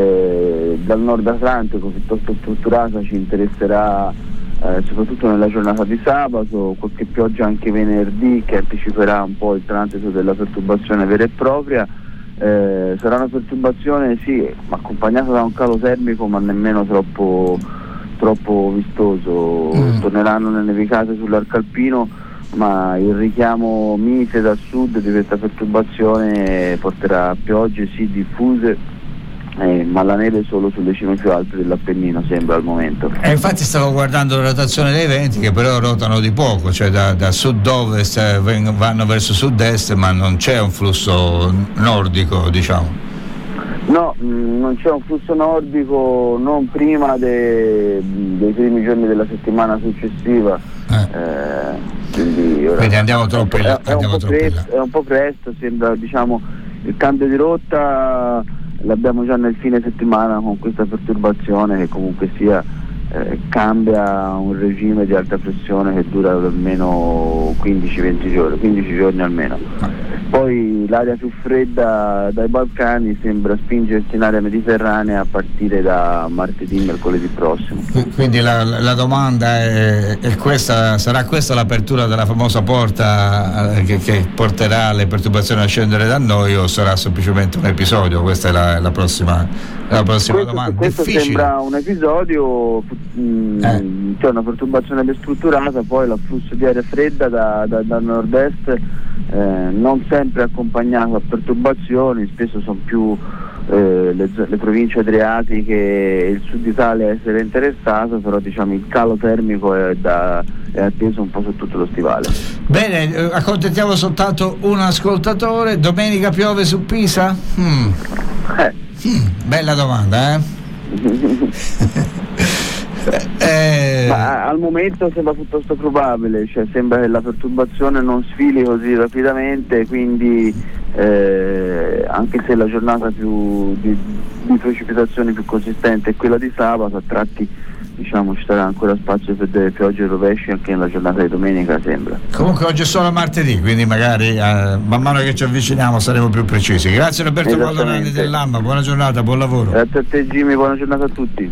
Eh, dal nord Atlantico piuttosto strutturata ci interesserà eh, soprattutto nella giornata di sabato, qualche pioggia anche venerdì che anticiperà un po' il transito della perturbazione vera e propria. Eh, sarà una perturbazione sì accompagnata da un calo termico ma nemmeno troppo troppo vistoso. Mm. Torneranno le nevicate sull'arco alpino, ma il richiamo mite dal sud di questa perturbazione porterà a piogge sì diffuse, Eh, ma la neve solo sulle cime più alte dell'Appennino sembra al momento. E infatti stavo guardando la rotazione dei venti che però rotano di poco, cioè da, da sud-ovest eh, vanno verso sud-est, ma non c'è un flusso nordico, diciamo. No, mh, non c'è un flusso nordico, non prima de, dei primi giorni della settimana successiva. Eh. Eh, quindi, ora, quindi andiamo troppo in là. È, è, un po presto, è un po' presto, sembra diciamo il cambio di rotta l'abbiamo già nel fine settimana con questa perturbazione che comunque sia eh, cambia un regime di alta pressione che dura almeno quindici venti giorni, quindici giorni almeno. Poi l'aria più fredda dai Balcani sembra spingersi in area mediterranea a partire da martedì, mercoledì prossimo. Quindi la, la domanda è, è questa, sarà questa l'apertura della famosa porta eh, che, che porterà le perturbazioni a scendere da noi o sarà semplicemente un episodio? Questa è la, la prossima, la prossima questo, domanda. Questo Difficile. Sembra un episodio, mh, eh. c'è una perturbazione destrutturata, poi l'afflusso di aria fredda da, da, da nord-est eh, non sempre accompagnato a perturbazioni, spesso sono più eh, le, le province adriatiche e il sud Italia a essere interessato, però diciamo il calo termico è, da, è atteso un po' su tutto lo stivale. Bene, eh, accontentiamo soltanto un ascoltatore. Domenica piove su Pisa? Hmm. Eh. Hmm, bella domanda, eh? eh Ma al momento sembra piuttosto probabile, cioè sembra che la perturbazione non sfili così rapidamente, quindi eh, anche se la giornata più di, di precipitazioni più consistente è quella di sabato, a tratti diciamo ci sarà ancora spazio per delle piogge e rovesci anche nella giornata di domenica, sembra. Comunque oggi è solo martedì, quindi magari eh, man mano che ci avviciniamo saremo più precisi. Grazie Roberto Valdonani dell'Amma, buona giornata, buon lavoro. Grazie a te Jimmy, buona giornata a tutti.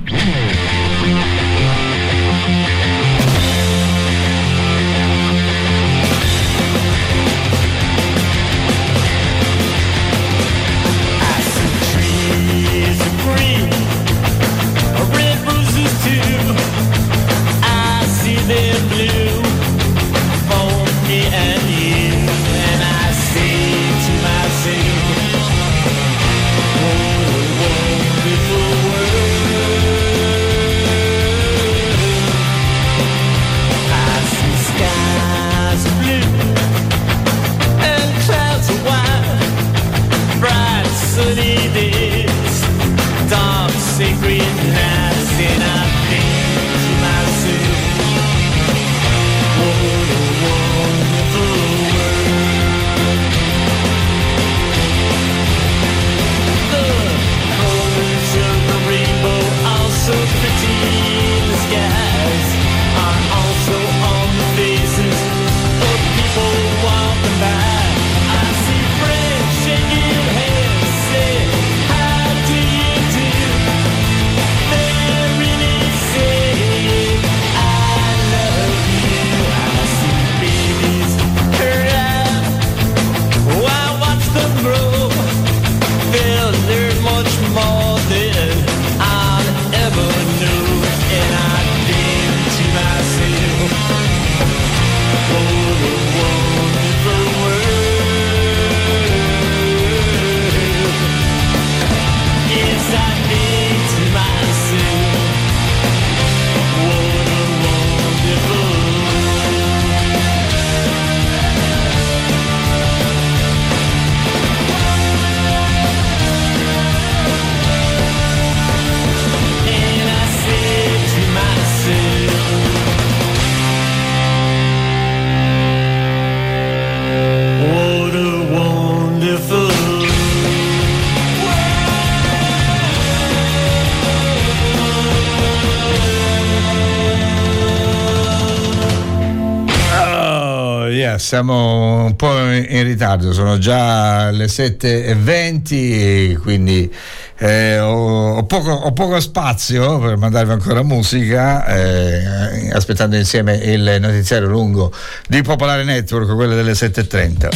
Siamo un po' in ritardo, sono già le sette e venti, quindi eh, ho, ho, poco, ho poco spazio per mandarvi ancora musica, eh, aspettando insieme il notiziario lungo di Popolare Network, quello delle sette e trenta.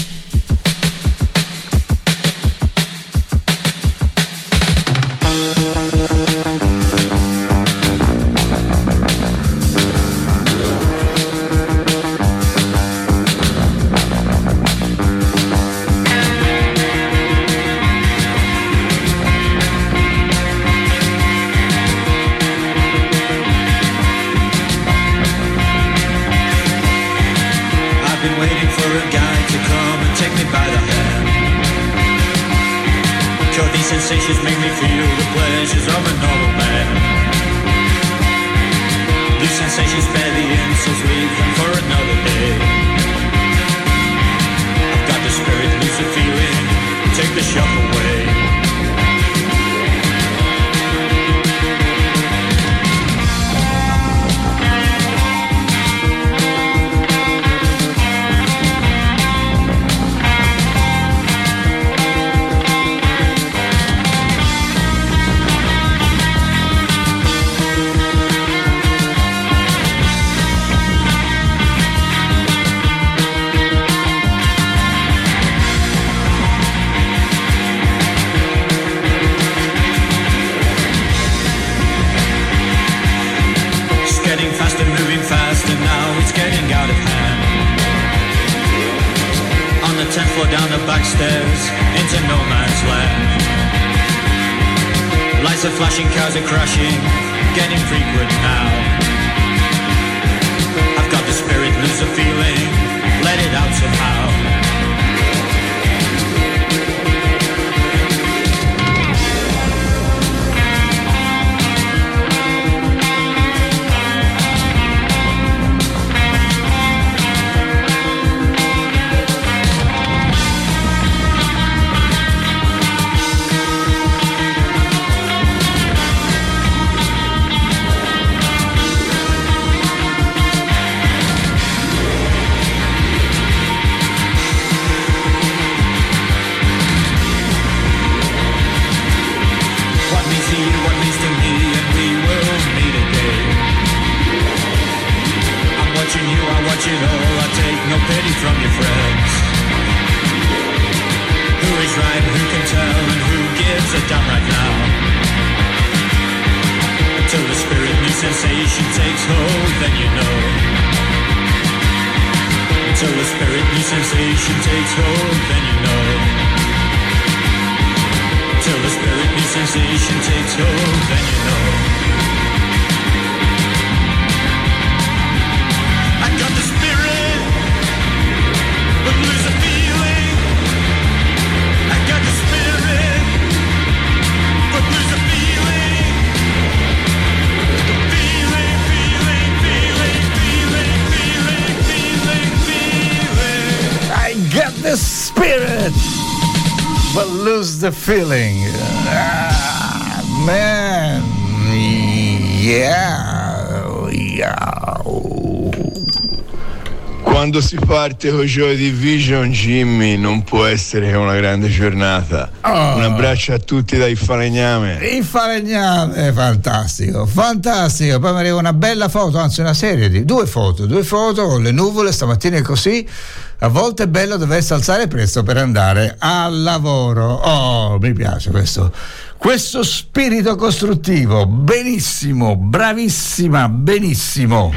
But you know I take no pity from your friends. Who is right, who can tell, and who gives a damn right now? Until the spirit new sensation takes hold, then you know. Until the spirit new sensation takes hold, then you know. Until the spirit new sensation takes hold, then you know. I got the spirit, but lose the feeling. I got the spirit, but lose the feeling. Feeling, feeling, feeling, feeling, feeling, feeling, feeling. I got the spirit, but lose the feeling. Ah, man, yeah, yeah. Quando si parte con Joy Division, Jimmy, non può essere che una grande giornata. Oh. Un abbraccio a tutti da Il Falegname. Il Falegname, fantastico, fantastico. Poi mi arriva una bella foto, anzi una serie di due foto, due foto con le nuvole, stamattina è così. A volte è bello doversi alzare presto per andare al lavoro. Oh, mi piace questo, questo spirito costruttivo. Benissimo, bravissima, benissimo.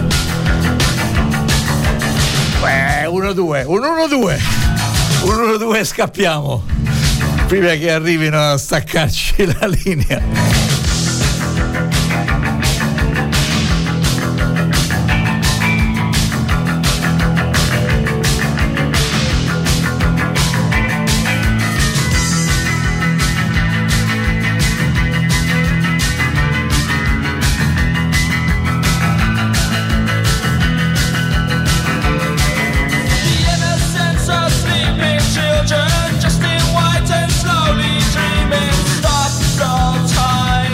Eh, uno due, un uno due, un uno due, scappiamo prima che arrivino a staccarci la linea. Just in white and slowly dreaming. Stop the time.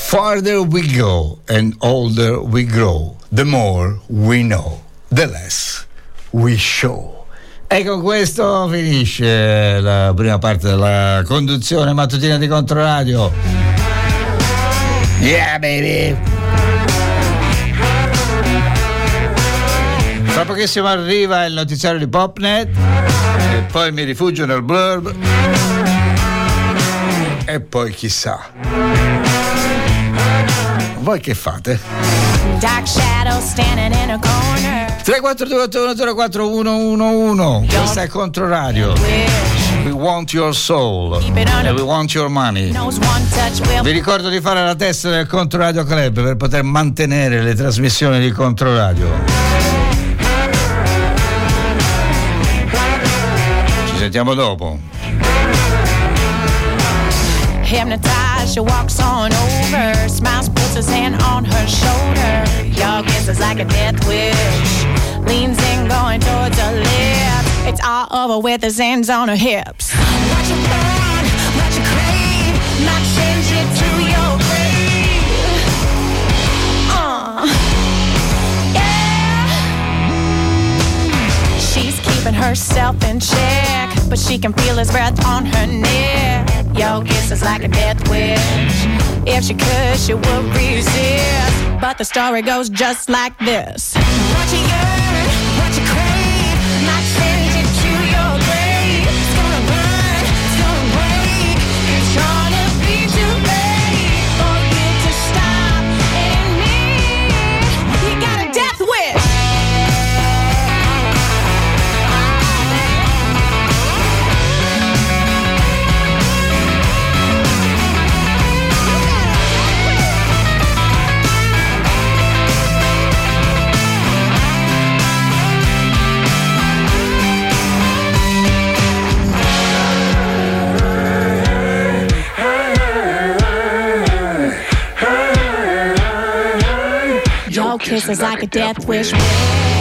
Farther we go and older we grow, the more we know, the less we show. E con questo finisce la prima parte della conduzione mattutina di Controradio. Yeah baby! Tra pochissimo arriva il notiziario di Popnet e poi mi rifugio nel blurb e poi chissà. Voi che fate? Dark shadow standing in a corner. tre quattro due otto uno zero quattro uno uno uno. Questa è Controradio. We want your soul and we want your money. Vi ricordo di fare la testa del Controradio Club per poter mantenere le trasmissioni di Controradio. Ci sentiamo dopo. Hypnotized, she walks on over, smiles, puts his hand on her shoulder. Your kiss is like a death wish, leans in, going towards her lips. It's all over with his hands on her hips. Watch you burn, watch you crave, not change it to your grave. Uh, yeah. She's keeping herself in check, but she can feel his breath on her neck. Your kiss is like a death wish. If she could, she would resist. But the story goes just like this. What you yearn, what you crave, not change it to your grave. It's gonna burn, it's gonna break. It's gonna be too late for you to stop in me. You got a death wish. Your kiss is like a death wish.